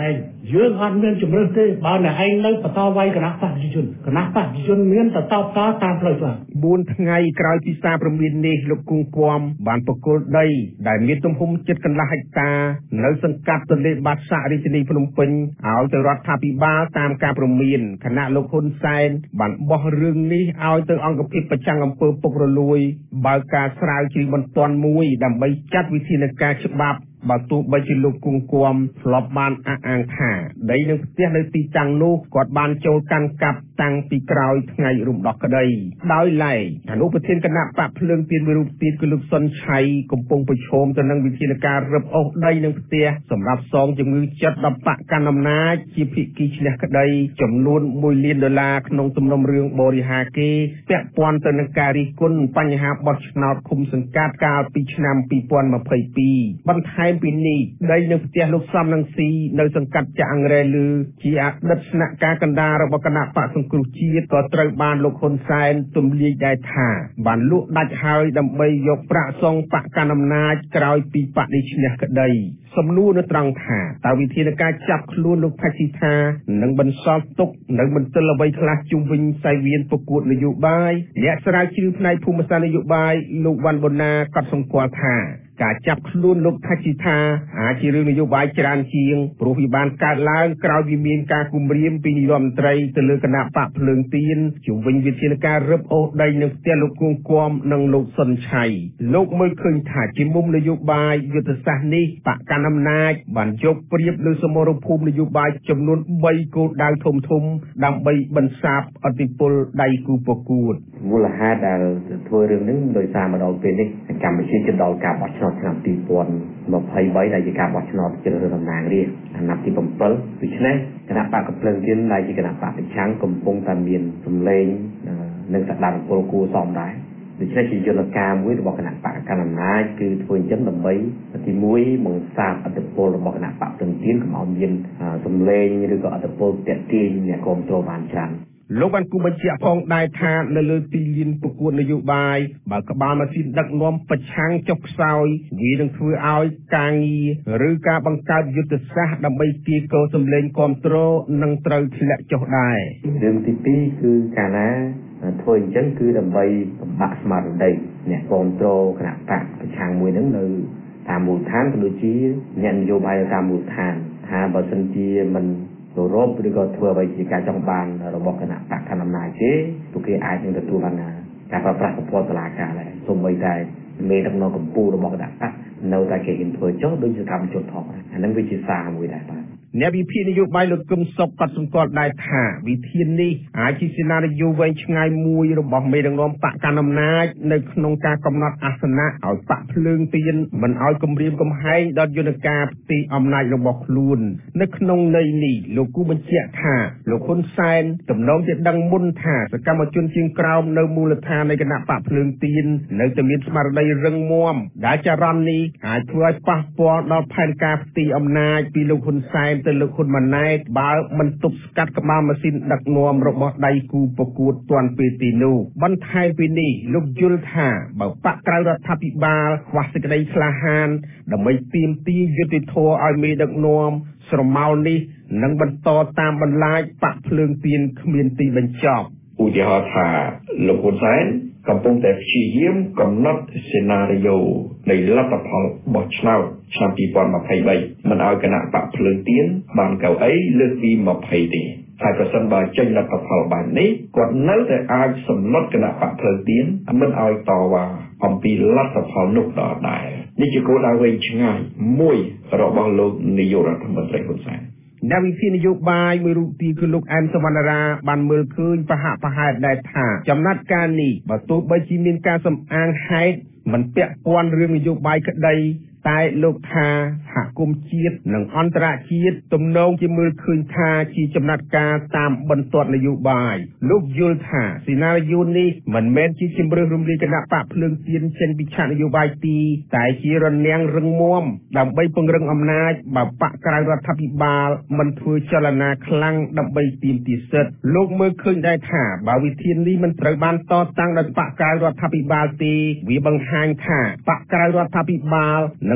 យើងអត់មានជំរឿនទេបើអ្នកឯងនៅបន្តវាយគណៈបព្វជិជនគណៈបព្វជិជនមានតែតបតតាមផ្លូវច្បាប់បួនថ្ងៃក្រោយពីសារព្រមាននេះលោកគង់គួមបានបកគលដីដែលមានទំហំជិតកន្លះហិកតានៅសង្កាត់ទន្លេបាសាក់រាជធានីភ្នំពេញឲ្យទៅរដ្ឋាភិបាលតាមការព្រមានគណៈលោកហ៊ុនសែនបានបោះរឿងនេះឲ្យទៅអង្គភាពប្រចាំអំពើពុករលួយបើកការស្រាវជ្រាវបន្ទាន់មួយដើម្បីចាត់វិធានការច្បាប់បើទោះបីជាលោកគង់គួមធ្លាប់បានអះអាងថាដីនឹងផ្ទះនៅទីតាំងនោះគាត់បានចូលកាន់កាប់តាំងពីក្រោយថ្ងៃរំដោះក្តីដោយឡែកអនុប្រធានគណៈបកភ្លើងទៀនមួយរូបទៀតគឺលោកសុនឆៃកំពុងប្រឈមទៅនឹងវិធានការរឹបអូសដីនឹងផ្ទះសម្រាប់សងជំងឺចិត្តដល់បកកណ្ដាលអំណាចជាភាគីឈ្នះក្តីចំនួនមួយលានដុល្លារក្នុងសំណុំរឿងបរិហាគេពាក់ព័ន្ធទៅនឹងការរិះគន់បញ្ហាបោះឆ្នោតឃុំសង្កាត់កាលពីឆ្នាំពីរពាន់ម្ភៃពីរបន្ថែមពីនេះដីនៅផ្ទះលោកសំរងស៊ីនៅសង្កាត់ចាក់អង្រែលឺជាអតីតស្នាក់ការកណ្ដាលរបស់គណៈបកសង្គ្រោះជាតិក៏ត្រូវបានលោកហ៊ុនសែនទម្លាយដែរថាបានលក់ដាច់ហើយដើម្បីយកប្រាក់សងបកកណ្ដាលអំណាចក្រោយពីបដិឈ្នះក្តីសំណួរនៅត្រង់ថាតើវិធានការចាប់ខ្លួនលោកផាច់ស៊ីថានឹងបន្សល់ទុកនៅមន្ទិលអ្វីខ្លះជុំវិញសាយវៀនប្រកួតនយោបាយអ្នកស្រាវជ្រាវផ្នែកភូមិសាស្ត្រនយោបាយលោកវ៉ាន់បូណាក៏សម្គាល់ថាការចាប់ខ្លួនលោកផាច់ស៊ីថាអាចជារឿងនយោបាយច្រើនជាងព្រោះវាបានកើតឡើងក្រោយពីមានការគំរាមពីនាយរដ្ឋមន្ត្រីទៅលើគណៈបកភ្លើងទៀនជុំវិញវិធានការរឹបអូសដីនៅផ្ទះលោកគង់គួមនិងលោកសុនឆៃលោកមើលឃើញថាជាមុំនយោបាយយុទ្ធសាស្ត្រនេះបកកណ្ដាលអំណាចបានយកប្រៀបលើសមរភូមិនយោបាយចំនួនបីគោលដៅធំធំដើម្បីបន្សាបឥទ្ធិពលដៃគូប្រកួតមូលហេតុដែលធ្វើរឿងនេះដោយសារមកដល់ពេលនេះកម្ពុជាជិតដល់ការបោះឆ្នោតឆ្នាំពីរពាន់ម្ភៃបីដែលជាការបោះឆ្នោតជ្រើសរើសតំណាងរាស្ត្រអាណត្តិទីbảyដូច្នេះគណៈបកភ្លើងទៀនដែលជាគណៈបកប្រឆាំងកំពុងតែមានសម្លេងនិងសក្តានុពលគួរសមដែរដូច្នេះជាយន្តការមួយរបស់គណៈបកកណ្ដាលអំណាចគឺធ្វើអញ្ចឹងដើម្បីទីមួយបង្សាបឥទ្ធិពលរបស់គណៈបកភ្លើងទៀនកុំឲ្យមានសម្លេងឬក៏ឥទ្ធិពលទាក់ទាញអ្នកគ្រប់គ្រងបានច្រើនលោកបានគូបញ្ជាក់ផងដែរថានៅលើទីលានប្រកួតនយោបាយបើក្បាលម៉ាស៊ីនដឹកនាំប្រឆាំងចុះខ្សោយវានឹងធ្វើឲ្យការងារឬការបង្កើតយុទ្ធសាស្ត្រដើម្បីគៀកោសម្លេងគ្រប់គ្រងនឹងត្រូវធ្លាក់ចុះដែររឿងទីពីរគឺកាលណាធ្វើអញ្ចឹងគឺដើម្បីបំផាក់ស្មារតីអ្នកគ្រប់គ្រងគណៈបកប្រឆាំងមួយហ្នឹងនៅតាមមូលដ្ឋានក៏ដូចជាអ្នកនយោបាយតាមមូលដ្ឋានថាបើសិនជាមិនគោរពឬក៏ធ្វើអ្វីជាការចង់បានរបស់គណៈបកកណ្ដាលអំណាចទេពួកគេអាចនឹងទទួលបានការប្រើប្រាស់សម្ពាធតុលាការដែរសូម្បីតែមេដឹកនាំកម្ពុជារបស់គណៈបកនៅតែគេហ៊ានធ្វើចុះដោយសកម្មជនផងអានឹងវាជាសារមួយដែរបាទអ្នកវិភាគនយោបាយលោកគឹមសុខក៏សម្គាល់ដែរថាវិធាននេះអាចជាសេណារីយ៉ូវែងឆ្ងាយមួយរបស់មេដឹកនាំបកកណ្ដាលអំណាចនៅក្នុងការកំណត់អាសនៈឲ្យបកភ្លើងទៀនមិនឲ្យគម្រាមកំហែងដល់យន្តការផ្ទៃអំណាចរបស់ខ្លួននៅក្នុងន័យនេះលោកគូបញ្ជាក់ថាលោកហ៊ុនសែនទំនងជាដឹងមុនថាសកម្មជនជាងក្រោមនៅមូលដ្ឋាននៃគណៈបកភ្លើងទៀននៅតែមានស្មារតីរឹងមាំដែលចរន្តនេះអាចធ្វើឲ្យប៉ះពាល់ដល់ផែនការផ្ទៃអំណាចពីលោកហ៊ុនសែនទៅលោកហ៊ុនម៉ាណែតបើមិនទប់ស្កាត់ក្បាលម៉ាស៊ីនដឹកនាំរបស់ដៃគូប្រកួតទាន់ពេលទីនោះបន្ថែមពីនេះលោកយល់ថាបើបកក្រៅរដ្ឋាភិបាលខ្វះសេចក្តីក្លាហានដើម្បីទាមទារយុត្តិធម៌ឲ្យមេដឹកនាំស្រមោលនេះនឹងបន្តតាមបន្លាចបកភ្លើងទៀនគ្មានទីបញ្ចប់ឧទាហរណ៍ថាលោកហ៊ុនសែនកំពុងតែព្យាយាមកំណត់សេណារីយ៉ូនៃលទ្ធផលបោះឆ្នោតឆ្នាំពីរពាន់ម្ភៃបីមិនឲ្យគណៈបកភ្លើងទៀនបានកៅអីលើសពីម្ភៃទេហើយប្រសិនបើចេញលទ្ធផលបែបនេះគាត់នៅតែអាចសម្លុតគណៈបកភ្លើងទៀនមិនឲ្យតវ៉ាអំពីលទ្ធផលនោះដដែលនេះជាគោលដៅវែងឆ្ងាយមួយរបស់លោកនាយករដ្ឋមន្ត្រីហ៊ុនសែនអ្នកវិភាគនយោបាយមួយរូបទៀតគឺលោកអែមសវណ្ណារាបានមើលឃើញប្រហាក់ប្រហែលដែរថាចំណាត់ការនេះបើទោះបីជាមានការសំអាងហេតុមិនពាក់ព័ន្ធរឿងនយោបាយក្តីតែលោកថាសហគមន៍ជាតិនិងអន្តរជាតិទំនងជាមើលឃើញថាជាចំណាត់ការតាមបន្ទាត់នយោបាយលោកយល់ថាសេណារីយ៉ូនេះមិនមែនជាជំរឿនរំលាយគណៈបកភ្លើងទៀនចេញពីឆាកនយោបាយទីតែជារនាំងរឹងមាំដើម្បីពង្រឹងអំណាចបើបកក្រៅរដ្ឋាភិបាលមិនធ្វើចលនាខ្លាំងដើម្បីទាមទារសិទ្ធិលោកមើលឃើញដែរថាបើវិធាននេះមិនត្រូវបានតតាំងដោយបកក្រៅរដ្ឋាភិបាលទេវាបង្ហាញថាបកក្រៅរដ្ឋាភិបាលនឹង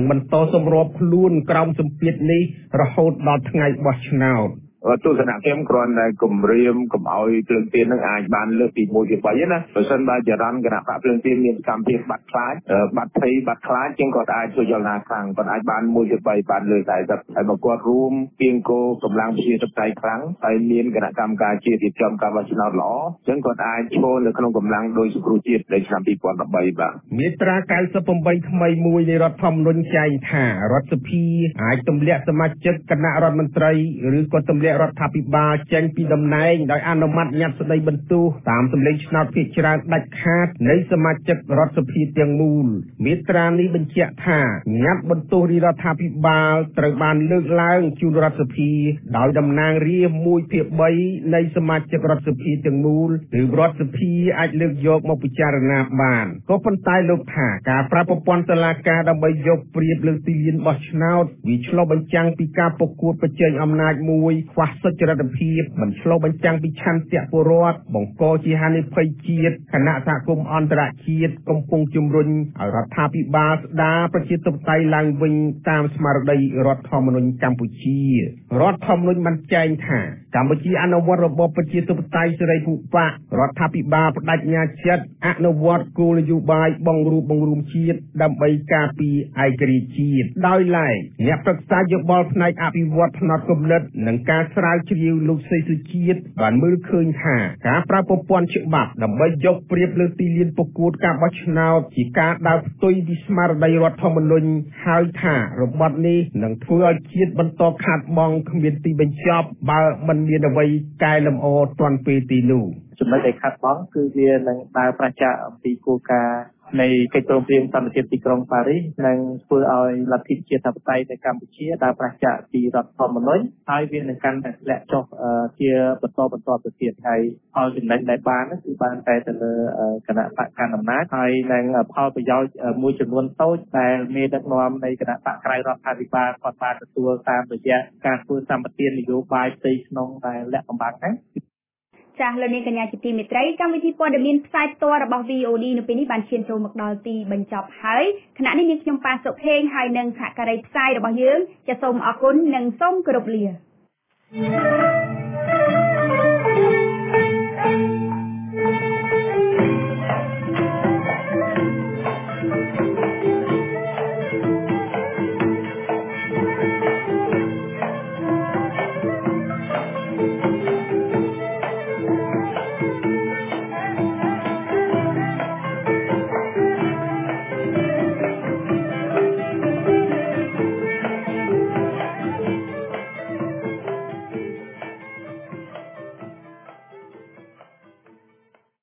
នឹងបន្តសម្របខ្លួនក្រោមសម្ពាធនេះរហូតដល់ថ្ងៃបោះឆ្នោតទស្សនៈខ្ញុំគ្រាន់តែគម្រាមកុំឲ្យភ្លើងទៀននឹងអាចបានលើកពីមួយពីបីណាបើសិនបើចរន្តគណៈបកភ្លើងទៀនមានកម្មភាពបាត់ខ្លាចបាត់ភ័យបាត់ខ្លាចជាងគាត់អាចជួយយល់ណាខ្លាំងគាត់អាចបានមួយពីបីបានលើកតែតែបើគាត់រួមគៀងគោកម្លាំងវិជាសព្វខ្លាំងហើយមានគណៈកម្មការជាតិរៀបចំការបោះឆ្នោតល្អអញ្ចឹងគាត់អាចឈរនៅក្នុងកម្លាំងដោយសង្គ្រោះជាតិនៅឆ្នាំពីរពាន់ដប់បីបាទមាត្រាកៅសិបប្រាំថ្មីមួយនៃរដ្ឋធម្មនុញ្ញចែងថារដ្ឋសភាអាចទម្លាក់សមាជិកគណៈរដ្ឋមន្ត្រីឬក៏ទម្លាក់រដ្ឋាភិបាលចេញពីតំណែងដោយអនុម័តញត្តិស្តីបន្ទោសតាមសម្លេងឆ្នោតភាគច្រើនដាច់ខាតនៃសមាជិករដ្ឋសភាទាំងមូលមាត្រានេះបញ្ជាក់ថាញត្តិបន្ទោសរដ្ឋាភិបាលត្រូវបានលើកឡើងជូនរដ្ឋសភាដោយតំណាងរាស្ត្រមួយភាគបីនៃសមាជិករដ្ឋសភាទាំងមូលឬរដ្ឋសភាអាចលើកយកមកពិចារណាបានក៏ប៉ុន្តែលោកថាការប្រើប្រព័ន្ធតុលាការដើម្បីយកប្រៀបលើទីលានបោះឆ្នោតវាឆ្លុះបញ្ចាំងពីការប្រកួតប្រជែងអំណាចមួយខ្វះសុចរិតភាពមិនឆ្លុះបញ្ចាំងពីឆន្ទៈពលរដ្ឋបង្កជាហានិភ័យជាតិគណៈសហគមន៍អន្តរជាតិកំពុងជំរុញឲ្យរដ្ឋាភិបាលស្ដារប្រជាធិបតេយ្យឡើងវិញតាមស្មារតីរដ្ឋធម្មនុញ្ញកម្ពុជារដ្ឋធម្មនុញ្ញបានចែងថាកម្ពុជាអនុវត្តរបបប្រជាធិបតេយ្យសេរីភូប៉ារដ្ឋាភិបាលបដិញ្ញាចិត្តអនុវត្តគោលនយោបាយបង្រួបបង្រួមជាតិដើម្បីការពារឯករាជ្យជាតិដោយឡែកអ្នកប្រឹក្សាយោបល់ផ្នែកអភិវឌ្ឍផ្នត់គំនិតនិងការស្រាវជ្រាវលោកសេសុជាតិបានមើលឃើញថាការប្រើប្រព័ន្ធច្បាប់ដើម្បីយកប្រៀបលើទីលានប្រកួតការបោះឆ្នោតជាការដើរផ្ទុយពីស្មារតីរដ្ឋធម្មនុញ្ញហើយថារបបនេះនឹងធ្វើឲ្យជាតិបន្តខាតបង់គ្មានទីបញ្ចប់បើមិនមានអ្វីកែលម្អទាន់ពេលទីនោះចំណុចដែលខាត់បងគឺវានឹងដើរប្រឆាំងអំពីគោលការណ៍នៃកិច្ចព្រមព្រៀងសន្តិភាពទីក្រុងប៉ារីសនិងធ្វើឲ្យលទ្ធិប្រជាធិបតេយ្យនៅកម្ពុជាដើរប្រឆាំងពីរដ្ឋធម្មនុញ្ញហើយវានឹងកាន់តែធ្លាក់ចុះជាបន្តបន្តទៅទៀតហើយផលចំណេញដែលបានគឺបានតែទៅលើគណៈបកកណ្ដាលអំណាចហើយនឹងផលប្រយោជន៍មួយចំនួនតូចដែលមានដឹកនាំនៃគណៈបកក្រៅរដ្ឋាភិបាលគាត់បានទទួលតាមរយៈការធ្វើសម្បទាននយោបាយផ្ទៃក្នុងដែលលាក់កំបាំងហ្នឹងចាស់លោកនាងកញ្ញាជាទីមេត្រីកម្មវិធីព័ត៌មានផ្សាយផ្ទាល់របស់ វី អូ ឌី នៅពេលនេះបានឈានចូលមកដល់ទីបញ្ចប់ហើយខណៈនេះនាងខ្ញុំប៉ាសុខេងហើយនិងសហការីផ្សាយរបស់យើងចាសសូមអរគុណនិងសូមគោរពលា